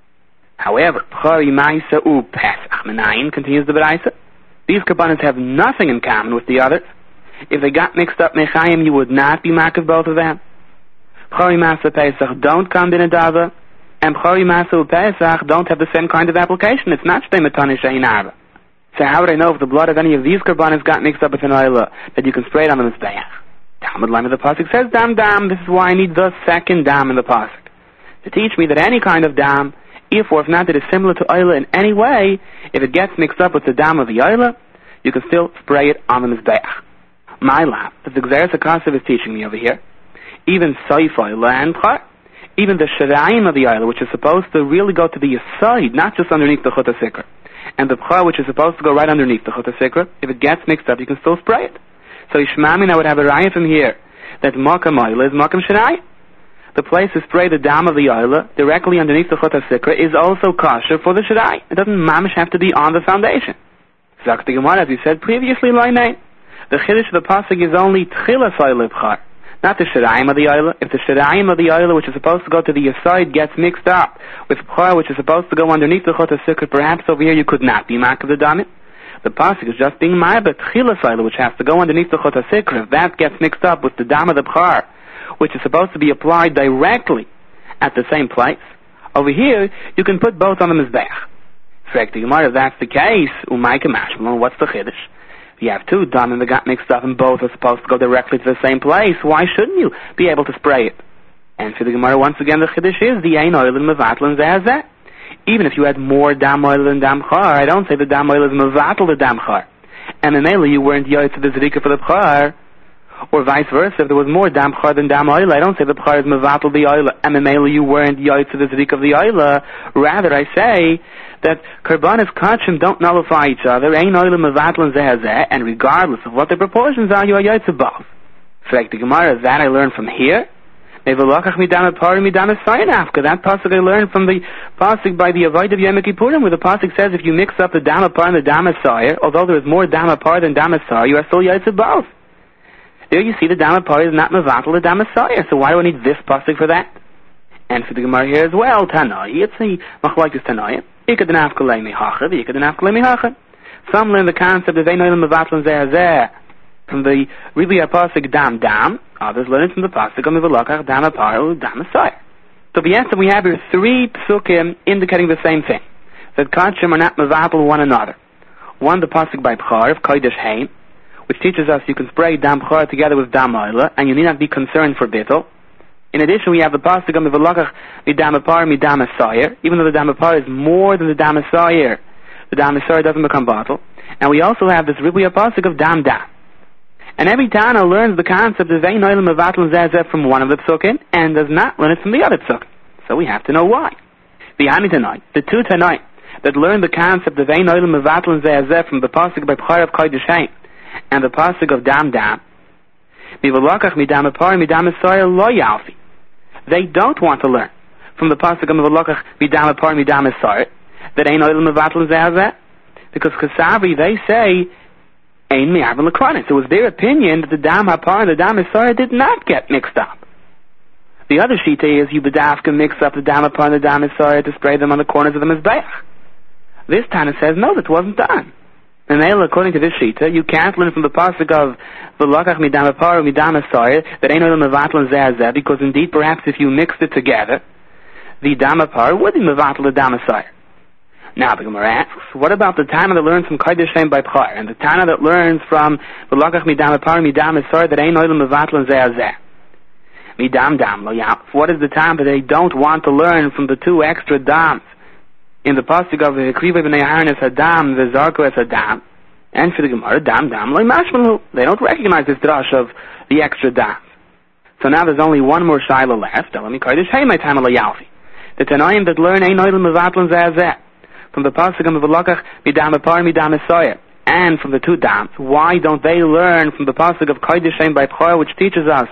However, b'chari ma'isa u pesach menayin, continues the Beraisa. These karbanos have nothing in common with the others. If they got mixed up mechayim, you would not be makav both of them. B'chari ma'asa pesach don't come bin adava, and b'chari ma'asa u pesach don't have the same kind of application. It's not shtei matane sheinava. So how would I know if the blood of any of these karbanos got mixed up with an oila that you can spray it on the mizbeach? Talmud line of the pasuk says dam dam. This is why I need the second dam in the pasuk to teach me that any kind of dam, if or if not that is similar to oila in any way, if it gets mixed up with the dam of the oila, you can still spray it on the mizbeach. My lab, that the Gzeres HaKasav is teaching me over here, even soif oila and b'char, even the shirayim of the oila, which is supposed to really go to the aside, not just underneath the chut hasikra, and the b'char, which is supposed to go right underneath the chut hasikra, if it gets mixed up, you can still spray it. So Ishmamin, I would have a raya from here that makam oila is makam shirayim. The place to spray the dam of the oila directly underneath the chut hasikra is also kosher for the shirayim. It doesn't mamish have to be on the foundation. Zak the Gemara, as we said previously, loinei. The chiddush of the pasuk is only tchilas oila b'char, not the shirayim of the oila. If the shirayim of the oila, which is supposed to go to the aside, gets mixed up with b'char, which is supposed to go underneath the chut hasikra, perhaps over here you could not be makav the damim. The pasuk is just being ma'abah tchilas oila, which has to go underneath the chut hasikra. If that gets mixed up with the dam of the b'char, which is supposed to be applied directly at the same place, over here you can put both on the mizbeach. Frag the Gemara, if that's the case, umayka mashmalon, what's the chiddush? If you have two damim that got mixed up and both are supposed to go directly to the same place, why shouldn't you be able to spray it? And for the Gemara, once again, the chiddush is the ein oil and mevatlan zeh. Even if you had more dam oil than dam char, I don't say the dam oil is mevatel the dam char. And in Mela, you weren't yoyt to the zrika for the char. Or vice versa, if there was more dam char than dam oil, I don't say the char is mevatel the oil. And in Mela, you weren't yoyt to the zrika of the oil. Rather, I say that karbanis kachim don't nullify each other. Ein oil mevatel zeh, and regardless of what the proportions are, you are yoyt to both. Fragt the Gemara, that I learned from here? That pasuk I learned from the pasuk by the Avodah of Yom Kippurim, where the pasuk says if you mix up the dam apar and the dam asayir, although there is more dam apar than dam asayir, you are still yaitz both. There you see the dam apar is not mevatel the dam asayir, so why do I need this pasuk for that? And for the Gemara here as well, Tanai, it's a machlokes Tanai. Some learn the concept of einolim mevatel zeh from the really pasuk dam dam. Others learn it from the pasuk of Mivalakach dam apar dam asayir. So we have here 3 psukim indicating the same thing, that kachim are not mevatel one another. One, the pasuk by Bchar of Kodesh Haim, which teaches us you can spray dam Bchar together with dam oila, and you need not be concerned for bittul. In addition, we have the pasuk of Mivalakach midam apar midam asayir. Even though the dam apar is more than the dam asayir, the dam asayir doesn't become bottle. And we also have this ribuya pasuk of dam dam. And every Tana learns the concept of Vein Oilam Mevatel Zeh from one of the psukim and does not learn it from the other psukim. So we have to know why. The two Tanai that learn the concept of Vein Oilam Mevatel Zeh from the pasuk by Bchar of Kodesh Haim and the pasuk of Dam Dam, Mivalakach Midam Apar Midam Asayir Lo Yalfi. They don't want to learn from the pasuk of Mivalakach Midam Apar Midam Asayir that Vein Oilam Mevatel Zeh, because Kasavri they say Ein mi'arvin l'kranis. It was their opinion that the dam hapar and the dam asayir did not get mixed up. The other shita is you bedavka mix up the dam hapar and the dam asayir to spray them on the corners of the mizbeach. This Tana says no, that wasn't done. And according to this shita, you can't learn from the pasuk of v'lakach midam hapar and midam asayir that ain't olam mevatel zeh, because indeed perhaps if you mixed it together, the dam hapar would be mevatel the dam asayir. Now the Gemara asks, what about the Tana that learns from Kodesh Haim by Bchar, and the Tana that learns from V'lakach midam apar midam asayir that ain't oilam mevatel zeh? Midam dam lo yaf. What is the Tana that they don't want to learn from the 2 extra dams in the pasuk of Kriva b'nei Aaron es hadam v'zarko es hadam? And for the Gemara, dam dam lo mashmalu. They don't recognize this drash of the extra dams. So now there's only one more shaila left. Let me Kodesh Haim my Tana lo yalfi. The Tanaim that learn ain't oilam mevatel zeh from the pasuk of V'lakach midam apar midam asayir, and from the 2 dams, why don't they learn from the pasuk of Kodesh Haim by Bchar, which teaches us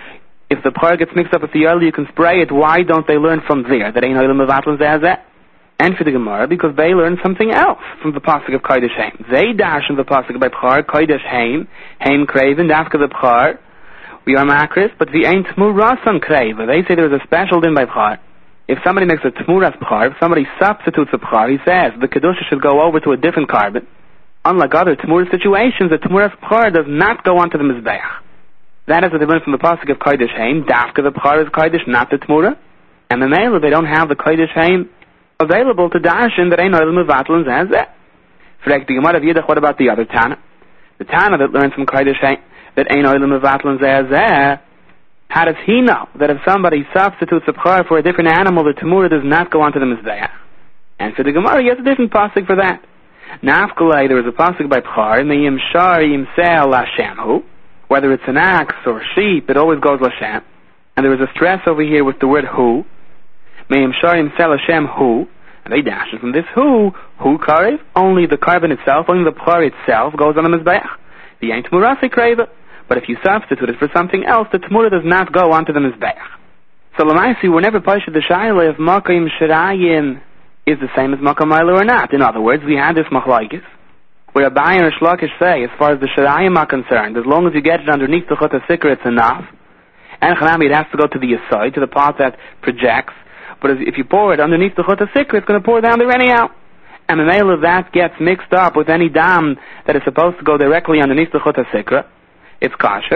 if the Bchar gets mixed up with the oil, you can spray it? Why don't they learn from there that ain't oilam mevatel zeh? And for the Gemara, because they learn something else from the pasuk of Kodesh Haim. They dash in the pasuk by Bchar Kodesh Haim Kraven dafka the Bchar. We are makris, but the ain't murasan kreva. They say there is a special din by Bchar. If somebody makes a tmuras b'char, if somebody substitutes a b'char, he says the kedusha should go over to a different carbon. Unlike other tmuras situations, the tmuras b'char does not go onto the mizbeach. That is what they learn from the pasuk of Kodesh Haim. Dafka the b'char is Kodesh, not the tmura. And the male, they don't have the Kodesh Haim available to dash in that ain't oilam mevatel and zeh. Fragt the Gemara of Yidach, what about the other Tana? The Tana that learns from Kodesh Haim that ain't oilam mevatel and zeh. How does he know that if somebody substitutes a b'char for a different animal, the tamura does not go onto the mizbeach? And for the Gemara, he has a different pasuk for that. Nafkalei, there is a pasuk by b'char, me'yim shar yim se'el l'Hashemhu. Whether it's an ox or sheep, it always goes l'Hashem. And there is a stress over here with the word hu. Me'yim shar yim se'el l'Hashem hu. And they dash it from this hu karev. Only the carbon itself, only the b'char itself goes on the mizbeach. The ain't murasi kreva. But if you substitute it for something else, the Tmura does not go onto the Mizbeach. So Lamaisi, we're never pushed the Shaila if Makam Shirayim is the same as Makam Maila or not. In other words, we had this Machlaikis, where Abai and Shlakish say, as far as the Shirayim are concerned, as long as you get it underneath the Chut HaSikra, it's enough. And Chanami, it has to go to the Yesod, to the part that projects. But if you pour it underneath the Chut HaSikra, it's going to pour down there anyhow. And the mail of that gets mixed up with any dam that is supposed to go directly underneath the Chut HaSikra. It's kosher.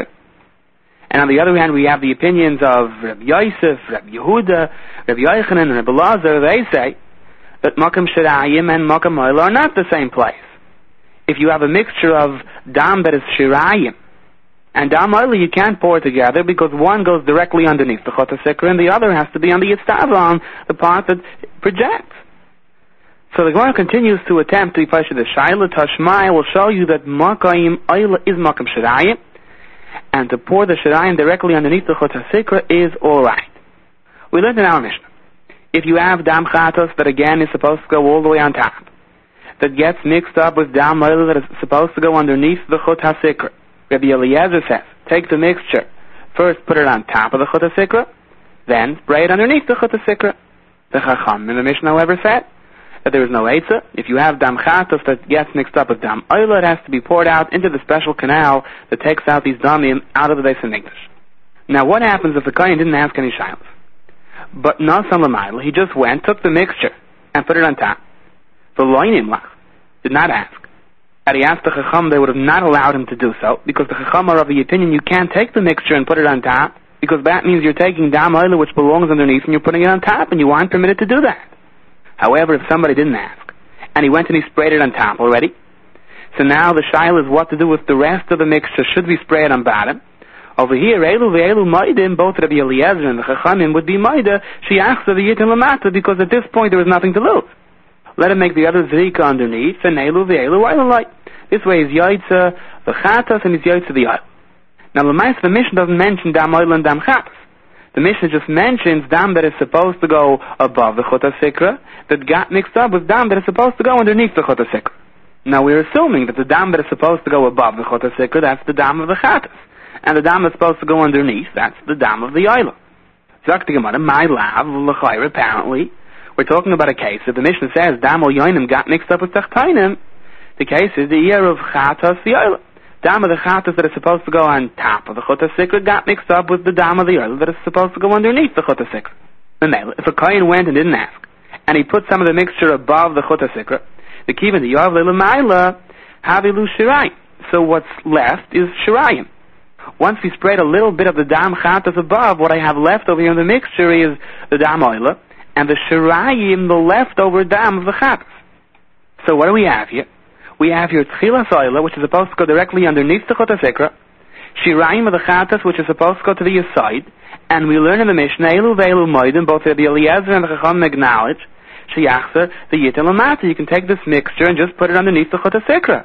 And on the other hand, we have the opinions of Rabbi Yosef, Rabbi Yehuda, Rabbi Yochanan, and Rabbi Lazar. They say that Makam Shirayim and Makam Oil are not the same place. If you have a mixture of dam that is Shirayim and dam oil, you can't pour together because one goes directly underneath the Chut HaSikra and the other has to be on the Yitztava, the part that projects. So the Gemara continues to attempt to push the Shaila Tashmai will show you that Makam Oil is Makam Shirayim, and to pour the Shirayim directly underneath the Chut HaSikra is alright. We learned in our Mishnah, if you have Dam Chatos that again is supposed to go all the way on top, that gets mixed up with Dam Oil that is supposed to go underneath the Chut HaSikra, Rabbi Eliezer says, take the mixture, first put it on top of the Chutah Sikra, then spray it underneath the Chutah Sikra. The Chacham in the Mishnah, however, said that there is no Eitzah. If you have Dam Chatos that gets mixed up with Dam Oila, it has to be poured out into the special canal that takes out these Damim out of the Beis HaMikdash. Now, what happens if the Kohen didn't ask any Shilas? But Nasan L'mayla, he just went, took the mixture, and put it on top. The Loinim Lach did not ask. Had he asked the Chacham, they would have not allowed him to do so, because the Chacham are of the opinion you can't take the mixture and put it on top, because that means you're taking Dam Oila, which belongs underneath, and you're putting it on top, and you aren't permitted to do that. However, if somebody didn't ask, and he went and he sprayed it on top already, so now the shaila is what to do with the rest of the mixture. Should we spray it on bottom? Over here, Elu ve'elu maidim, both Rabbi Eliezer and the Chachamim would be maida, she'achsa v'yitin lamata, because at this point there was nothing to lose. Let him make the other zrika underneath, and Elu ve'elu wailalai. This way is yaitza the chatas and is yaitza the oil. Now, the Mishnah doesn't mention Dam Oil and Dam Chatas. The Mishnah just mentions Dam that is supposed to go above the Chutah Sikra, that got mixed up with Dam that is supposed to go underneath the Chutah Sikra. Now, we're assuming that the Dam that is supposed to go above the Chutah Sikra, that's the Dam of the Chatas. And the Dam that's supposed to go underneath, that's the Dam of the Oil. Zok the Gemara, my lav, l'chayr, apparently, we're talking about a case. If the Mishnah says Dam Ol Yoinim got mixed up with Tachtainim, the case is the year of Chatas the Oil. Dam of the Chatas that is supposed to go on top of the Chutah Sikra got mixed up with the Dam of the Oil that is supposed to go underneath the Chutah Sikra. If a Kohen went and didn't ask, and he put some of the mixture above the Chutah Sikra, the Kivan, the Yav Le'Lamaila, Havilu Shirayim. So what's left is Shirayim. Once we sprayed a little bit of the Dam Chatas above, what I have left over here in the mixture is the Dam Oila, and the Shirayim, the leftover Dam of the Chatas. So what do we have here? We have here Tchilas Oila, which is supposed to go directly underneath the Chutah Sikra, Shirayim of the Chatas, which is supposed to go to the side, and we learn in the Mishnah, Elu ve'elu moedim, both Rabbi Eliezer and the Chacham acknowledge, Sheyachzer, the Yitin Lamata. You can take this mixture and just put it underneath the Chutah Sikra.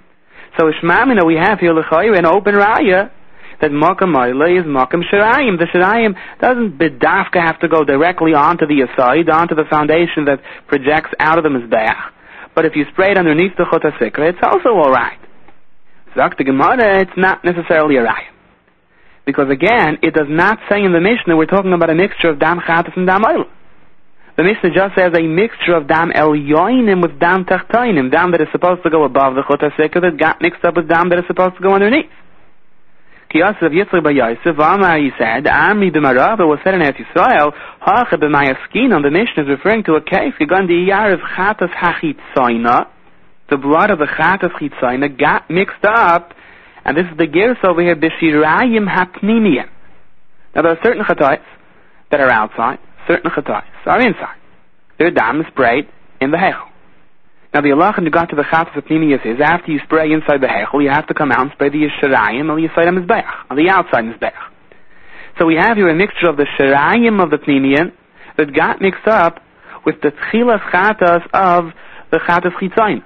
So Ishmamina, we have here L'chayr, an open raya, that Makam Oila is Makam Shirayim. The Shirayim doesn't bidafka have to go directly onto the side, onto the foundation that projects out of the Mizbeach. But if you spray it underneath the Chutah Sikra, it's also alright. Zok the Gemara, it's not necessarily a raya. Because again, it does not say in the Mishnah we're talking about a mixture of Dam Chatas and Dam Oil. The Mishnah just says a mixture of Dam El Yoinim with Dam Tachtainim, Dam that is supposed to go above the Chutah Sikra that got mixed up with Dam that is supposed to go underneath. Kiyasef Yitzchak Bar Yosef, Amar, he said, Amri b'Marav, it was said in Eretz Yisrael, Hacha b'Mayaskin, on the Mishnah is referring to a case, Yigan di Yar of Chatas HaChitzoina, the blood of the Chatas Chitzoina got mixed up, and this is the gears over here, B'Shirayim HaPnimiyim. Now there are certain Chatais that are outside, certain Chatais are inside. Their dam is sprayed in the Hechel. Now the Allah and you got to the Chatas HaPnimiyim is, after you spray inside the Hechel, you have to come out and spray the Yishirayim on the Yisayim Mizbeach, on the outside Mizbeach. So we have here a mixture of the Shirayim of the Pnimiyim that got mixed up with the Tchilas Chatas of the Chatas Chitzayin.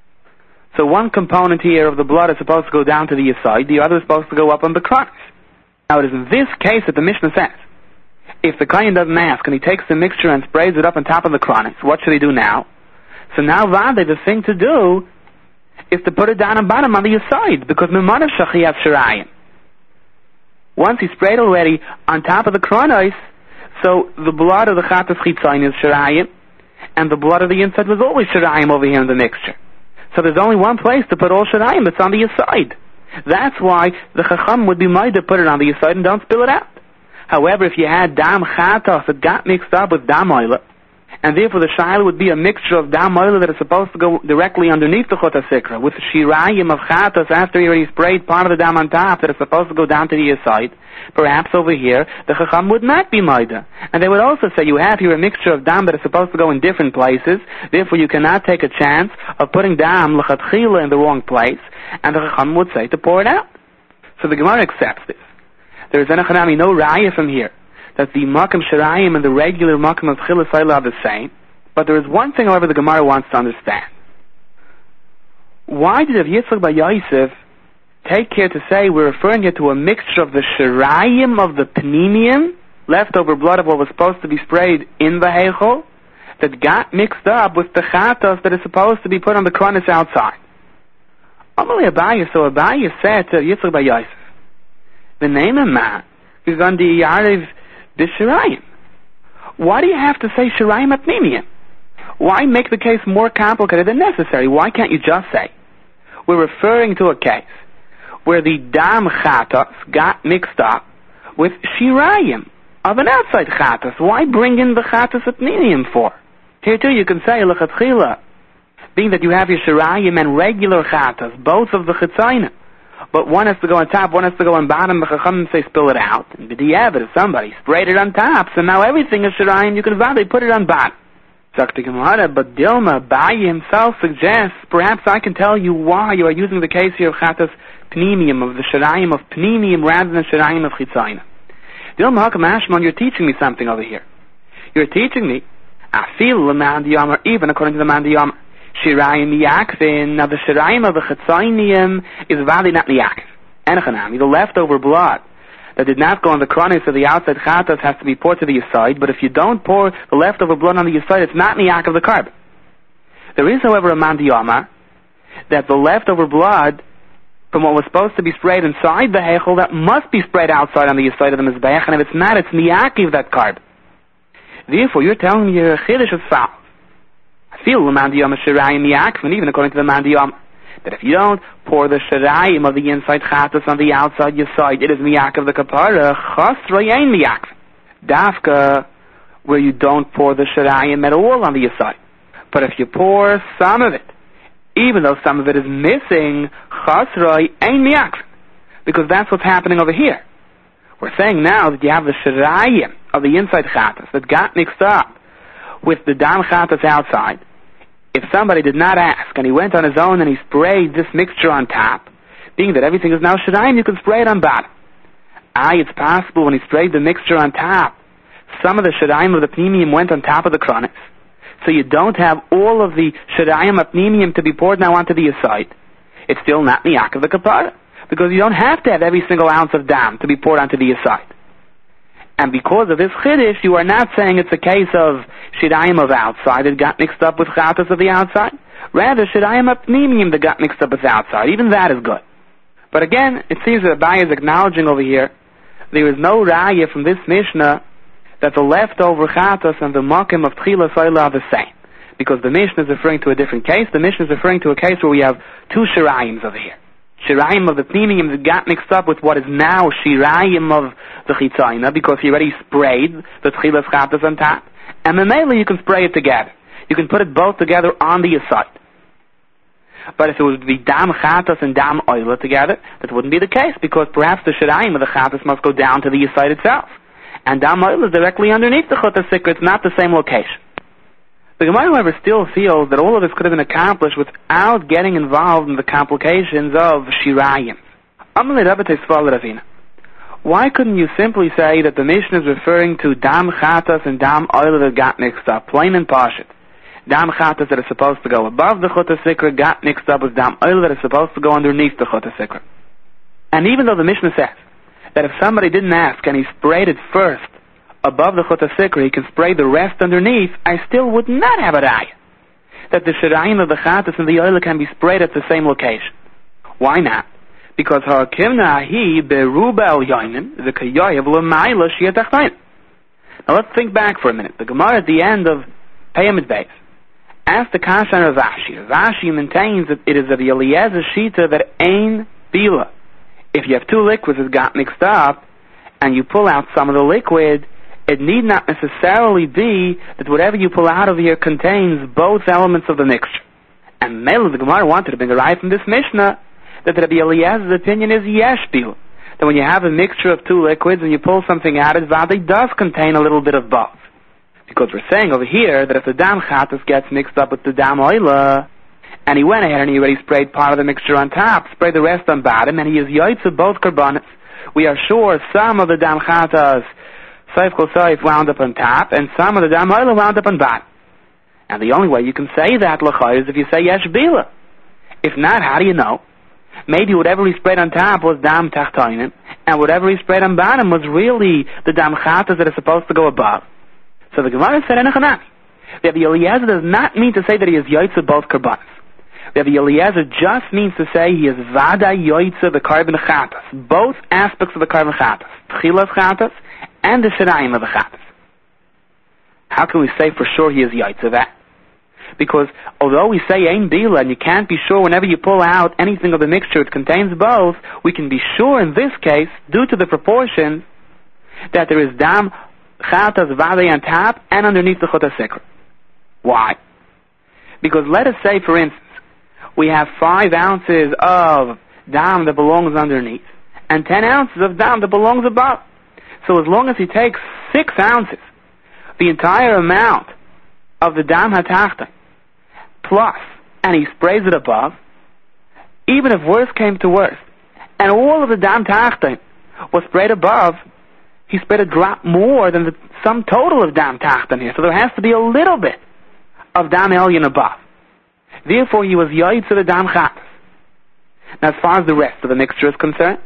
So one component here of the blood is supposed to go down to the side, the other is supposed to go up on the crotch. Now it is in this case that the Mishnah says, if the Kohen doesn't ask and he takes the mixture and sprays it up on top of the crotch, what should he do now? So now Vade, the thing to do is to put it down and bottom on the side, because Mimanav Shachiyat Shirayim. Once he sprayed already on top of the kronos, so the blood of the Chatas Chitzayin is Shirayim, and the blood of the inside was always Shirayim over here in the mixture. So there's only one place to put all Shirayim, it's on the side. That's why the Chacham would be made to put it on the side and don't spill it out. However, if you had Dam Chatas that got mixed up with Dam Oila, and therefore the Shaila would be a mixture of Dam Oila that is supposed to go directly underneath the Chutah Sikra, with Shirayim of Chatas after he already sprayed part of the Dam on top that is supposed to go down to the side, perhaps over here, the Chacham would not be Maida. And they would also say, you have here a mixture of Dam that is supposed to go in different places, therefore you cannot take a chance of putting Dam L'chatchila in the wrong place, and the Chacham would say to pour it out. So the Gemara accepts this. There is no raya from here that the Makam Shirayim and the regular Makam of Tchilas Oila are the same, but there is one thing, however, the Gemara wants to understand. Why did Rav Yitzchak Bar Yosef take care to say we're referring here to a mixture of the Shirayim of the Pnimiyim, leftover blood of what was supposed to be sprayed in the Heichel, that got mixed up with the Chatas that is supposed to be put on the Kronis outside? Amalei Abaye, so Abaye said to Yitzchak Bar Yosef, The name of ma is on the Yarev the Shirayim. Why do you have to say Shirayim Apnimiyim? Why make the case more complicated than necessary? Why can't you just say, we're referring to a case where the Dam Chatas got mixed up with Shirayim of an outside Chatas? Why bring in the Chatas Apnimiyim for? Here too you can say, L'chatchila, being that you have your Shirayim and regular Chatas, both of the Chitzayim, but one has to go on top, one has to go on bottom, the Chachamim say spill it out, and if somebody sprayed it on top, so now everything is Shirayim, you can validate, put it on bottom. But Dilma, Abaye himself suggests, perhaps I can tell you why you are using the case here of Chatas Pnimiyim, of the Shirayim of Pnimiyim rather than Shirayim of Chitzayim. Dilma Hakam Ashmon, you're teaching me something over here. You're teaching me, Afil L'man Diyamar, even according to the Man Diyamar, Shirayim Yakvin. Now the Shirayim of the Chitzayim is valid not Yakv. Enochanami, the leftover blood that did not go on the kronis of the outside chatas has to be poured to the aside, but if you don't pour the leftover blood on the aside, it's not niyak of the carbon. There is, however, a man diyama that the leftover blood from what was supposed to be sprayed inside the heichel, that must be sprayed outside on the aside of the mizbeach, and if it's not, it's niyak of that carbon. Therefore, you're telling me your chiddush is foul. I feel the man diyama shirayim niyak, and even according to the man diyama, that if you don't pour the shirayim of the inside chatas on the outside side, it is miyak of the kapara, chasra yain miyak. Dafka, where you don't pour the shirayim at all on the side. But if you pour some of it, even though some of it is missing, chasra yain miyak. Because that's what's happening over here. We're saying now that you have the shirayim of the inside chatas that got mixed up with the dam chatas outside. If somebody did not ask, and he went on his own and he sprayed this mixture on top, being that everything is now shirayim, you can spray it on bottom. It's possible when he sprayed the mixture on top, some of the shirayim of the pnimiyim went on top of the kronis. So you don't have all of the shirayim of pnimiyim to be poured now onto the aside. It's still not niyak of the kapara, because you don't have to have every single ounce of dam to be poured onto the aside. And because of this chiddush, you are not saying it's a case of shirayim of outside that got mixed up with chatas of the outside. Rather, shirayim of pnimiyim that got mixed up with outside. Even that is good. But again, it seems that Abaye is acknowledging over here there is no raya from this Mishnah that the leftover chatas and the makim of tchila soila are the same. Because the Mishnah is referring to a different case. The Mishnah is referring to a case where we have two shirayims over here. Shirayim of the pnimiyim that got mixed up with what is now shirayim of the chitzayna, because he already sprayed the tchilas chatas on top. And memela you can spray it together. You can put it both together on the aside. But if it would be dam chatas and dam oila together, that wouldn't be the case, because perhaps the shirayim of the chatas must go down to the aside itself. And dam oila is directly underneath the chutah sikra. It's not the same location. The Gemara, however, still feels that all of this could have been accomplished without getting involved in the complications of shirayim. Why couldn't you simply say that the Mishnah is referring to dam chatas and dam oil that got mixed up, plain and pashut? Dam chatas that is supposed to go above the chutah sikra got mixed up with dam oil that is supposed to go underneath the chutah sikra. And even though the Mishnah says that if somebody didn't ask and he sprayed it first above the chutah sikra, he can spray the rest underneath, I still would not have a raya that the shirayim of the chatas and the oil can be sprayed at the same location. Why not? Because ha'akimna hi beruba el yoinin the kayoyev l'mayla shiatachtayin. Now let's think back for a minute. The Gemara at the end of Peyamid Beis asked the kasha on Rav Ashi. Rav Ashi maintains that it is of Eliezer shita that ain bila. If you have two liquids that got mixed up and you pull out some of the liquid, it need not necessarily be that whatever you pull out of here contains both elements of the mixture. And Mela, the Gemara wanted to bring a raya from this Mishnah that Rabbi Eliezer's opinion is yesh bil. That when you have a mixture of two liquids and you pull something out, it vade does contain a little bit of both. Because we're saying over here that if the dam chatas gets mixed up with the dam oila, and he went ahead and he already sprayed part of the mixture on top, sprayed the rest on bottom, and he is yaitz of both karbanis, we are sure some of the dam chatas Saif Kol Saif wound up on top, and some of the dam oila wound up on bottom. And the only way you can say that, l'chai, is if you say yesh bila. If not, how do you know? Maybe whatever he sprayed on top was dam tachtoinim, and whatever he sprayed on bottom was really the dam chatas that are supposed to go above. So the Gemara said, Enochanami, that the Eliezer does not mean to say that he is yaitz of both karbanis. Rabbi Eliezer just means to say he is vada yoitza the carbon chatas, both aspects of the carbon chatas, tchilas chatas and the shirayim of the chatas. How can we say for sure he is yoitza that? Because although we say ein bila, and you can't be sure whenever you pull out anything of the mixture it contains both, we can be sure in this case, due to the proportion, that there is dam chatas vada on top and underneath the chota sikra. Why? Because let us say, for instance, we have 5 ounces of dam that belongs underneath, and 10 ounces of dam that belongs above. So as long as he takes 6 ounces, the entire amount of the dam hatachta, plus, and he sprays it above, even if worse came to worse, and all of the dam tachta was sprayed above, he sprayed a drop more than the sum total of dam tachta here. So there has to be a little bit of dam elyon above. Therefore, he was yoytz of the dam chatas. Now, as far as the rest of the mixture is concerned,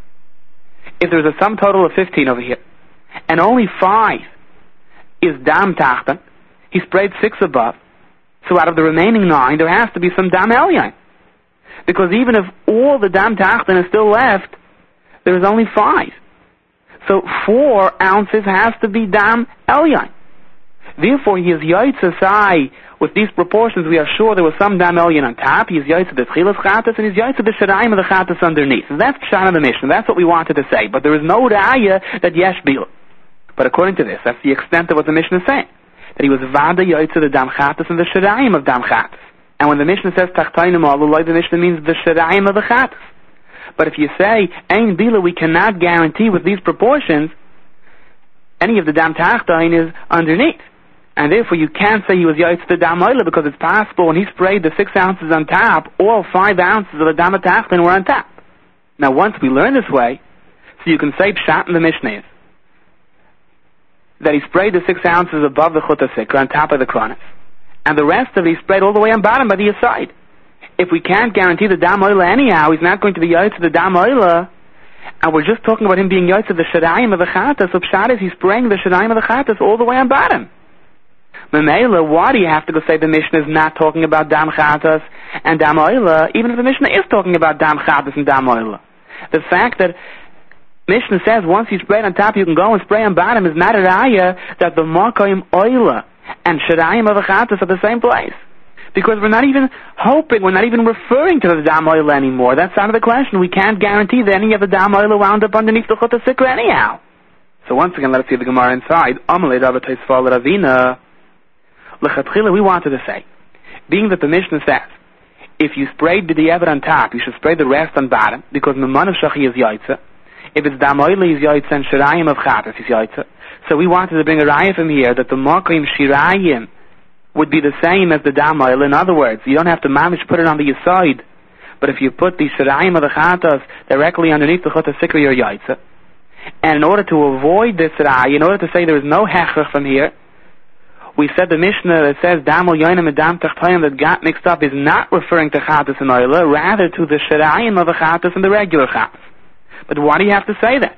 if there's a sum total of 15 over here, and only 5 is dam tachta, he sprayed 6 above. So out of the remaining 9, there has to be some dam elyon. Because even if all the dam tachta is still left, there is only 5. So 4 ounces has to be dam elyon. Therefore, he is yoytz asai. With these proportions, we are sure there was some dam elyon on top. He is yoytz of the tchilas chatas, and he is yoytz of the shirayim of the chatas underneath. And that's pshat of the Mishnah. That's what we wanted to say. But there is no raya that yesh bila. But according to this, that's the extent of what the Mishnah is saying. That he was vada yoytz of the dam chatas and the shirayim of dam chatas. And when the Mishnah says tachtainim aluloi, the Mishnah means the shirayim of the chatas. But if you say ein bila, we cannot guarantee with these proportions any of the dam tachtain is underneath. And therefore you can't say he was yoytz the dam oila, because it's possible when he sprayed the 6 ounces on top, all 5 ounces of the dam tachtain were on top. Now once we learn this way, so you can say pshat in the Mishnah is that he sprayed the 6 ounces above the chota sikra on top of the kronis, and the rest of it he sprayed all the way on bottom by the aside. If we can't guarantee the dam oila anyhow, he's not going to be yoytz of the dam oila, and we're just talking about him being yoytz of the shirayim of the chatas, so pshat is he's spraying the shirayim of the chatas all the way on bottom. Memela, why do you have to go say the Mishnah is not talking about dam chatas and dam oila, even if the Mishnah is talking about dam chatas and dam oila? The fact that Mishnah says once you spray on top you can go and spray on bottom is not a raya that the makayim oila and shirayim of the chatas are the same place. Because we're not even hoping, we're not even referring to the dam oila anymore. That's out of the question. We can't guarantee that any of the dam oila wound up underneath the chota sikra anyhow. So once again, let's see the Gemara inside. Amalei Rabbi Tosfos Ravina. L'chatchila, we wanted to say, being that the Mishnah says, if you sprayed the diavad on top, you should spray the rest on bottom, because Meman of Shachi is Yaitza. If it's Dam Oila is Yaitza and Shirayim of Chatas is Yaitza. So we wanted to bring a raya from here that the Makim Shirayim would be the same as the Dam Oila. In other words, you don't have to mamish put it on the side, but if you put the Shirayim of the Chatas directly underneath the Chota Sikra, you're Yaitza. And in order to avoid this raya, in order to say there is no hechach from here, we said the Mishnah that says Dam Elyonim and Dam Tachtayim that got mixed up is not referring to Chatas and Oila, rather to the Shirayim of the Chatas and the regular Chatas. But why do you have to say that?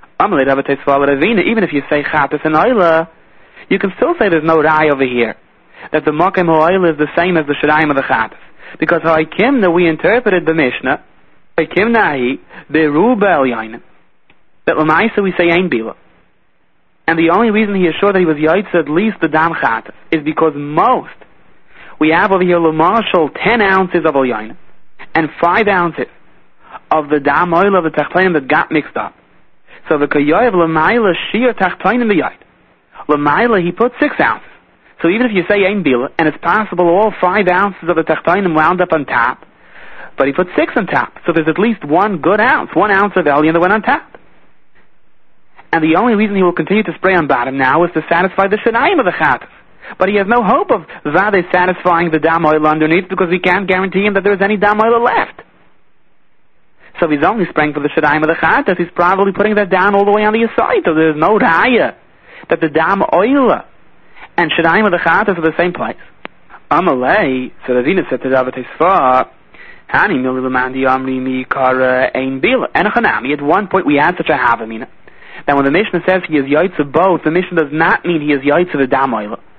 Even if you say Chatas and Oila, you can still say there's no Rai over here, that the Mokim Oila is the same as the Shirayim of the Chatas. Because Ha'ikimna, we interpreted the Mishnah, Ha'ikimnahi, Beruba Elyonim, that Lamaisa we say Ein Bila. And the only reason he is sure that he was Yaitz at least the Dam Chatas is because most, we have over here Lamarshal 10 ounces of Elyonim and 5 ounces of the Dam Oil of the Tachtainim that got mixed up. So the Kayoyev Lamaila Shir Tachtainim the Yait. Lamaila he put 6 ounces. So even if you say Ein Bila, and it's possible all 5 ounces of the Tachtainim wound up on top, but he put 6 on top. So there's at least 1 good ounce, 1 ounce of Elyon that went on top. And the only reason he will continue to spray on bottom now is to satisfy the Shirayim of the Chatas. But he has no hope of Vade satisfying the Dam Oil underneath, because we can't guarantee him that there is any Dam Oil left. So if he's only spraying for the Shirayim of the Chatas, he's probably putting that down all the way on the side. So there's no Raya that the Dam Oil and Shirayim of the Chatas are the same place. Amalei, so Ravina said to Rabbi Tosfos, Hani Mili Lamandi Amri Mi Kara Ein Bila. And at one point we had such a Havamina. Now when the Mishnah says he is Yaitz of both, the Mishnah does not mean he is Yaitz of the Dam Oila.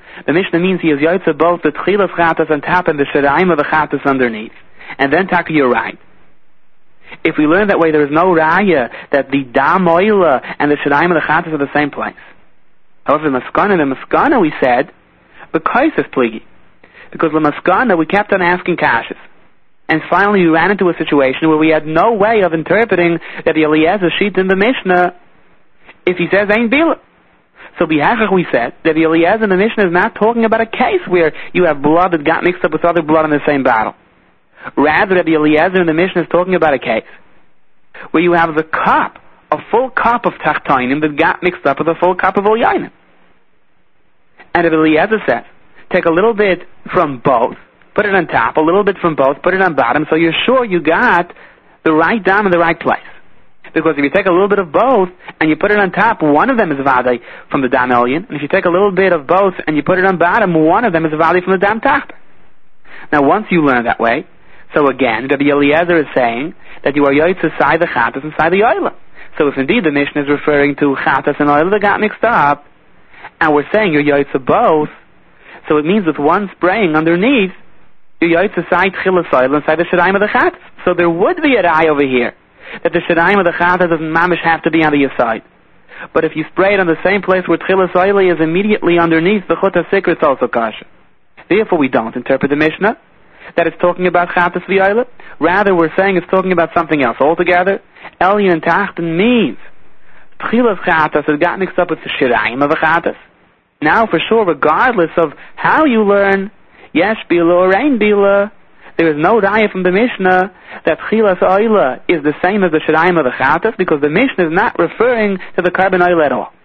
The Mishnah means he is Yotze both the Tchilas Chatas on top and the Shiraim of the Chatas underneath. And then Taka, you're right. If we learn that way, there is no Raya that the Dam Oila and the Shiraim of the Chatas are the same place. However, the Maskana we said, the Kais is Pligi. Because the Maskana, we kept on asking Kashas. And finally we ran into a situation where we had no way of interpreting that the Eliezer sheet in the Mishnah if he says Ein Bila. So Bihachach we said that the Eliezer in the Mishnah is not talking about a case where you have blood that got mixed up with other blood in the same battle. Rather, that the Eliezer in the Mishnah is talking about a case where you have the cup, a full cup of Tachtoinim that got mixed up with a full cup of Olyainim. And if Eliezer says, take a little bit from both, put it on top, a little bit from both, put it on bottom, so you're sure you got the right dam in the right place. Because if you take a little bit of both and you put it on top, one of them is Vade from the Dam Elyon. And if you take a little bit of both and you put it on bottom, one of them is Vade from the Dam Tachta. Now once you learn that way, so again, Rabbi Eliezer is saying that you are Yotze side the Chatas and side the Oila. So if indeed the Mishnah is referring to Chatas and Oila that got mixed up, and we're saying you're Yotze both, so it means with one spraying underneath, you're Yotze side Chilas Oila and side the Shiraim of the Chatas. So there would be a Rai over here that the Shiraim of the Chatas doesn't mamish have to be on the side. But if you spray it on the same place where Tchilas Oili is immediately underneath, the Chut HaSikra is also kasha. Therefore we don't interpret the Mishnah that it's talking about Chatas v'Oila. Rather we're saying it's talking about something else altogether. Elyon and Tachten means Tchilas Chatas that got mixed up with the Shiraim of the Chatas. Now for sure, regardless of how you learn, Yesh Bila or Ein Bila, there is no raya from the Mishnah that Chilas Oila is the same as the Shiraim of the Chatas, because the Mishnah is not referring to the carbon oil at all.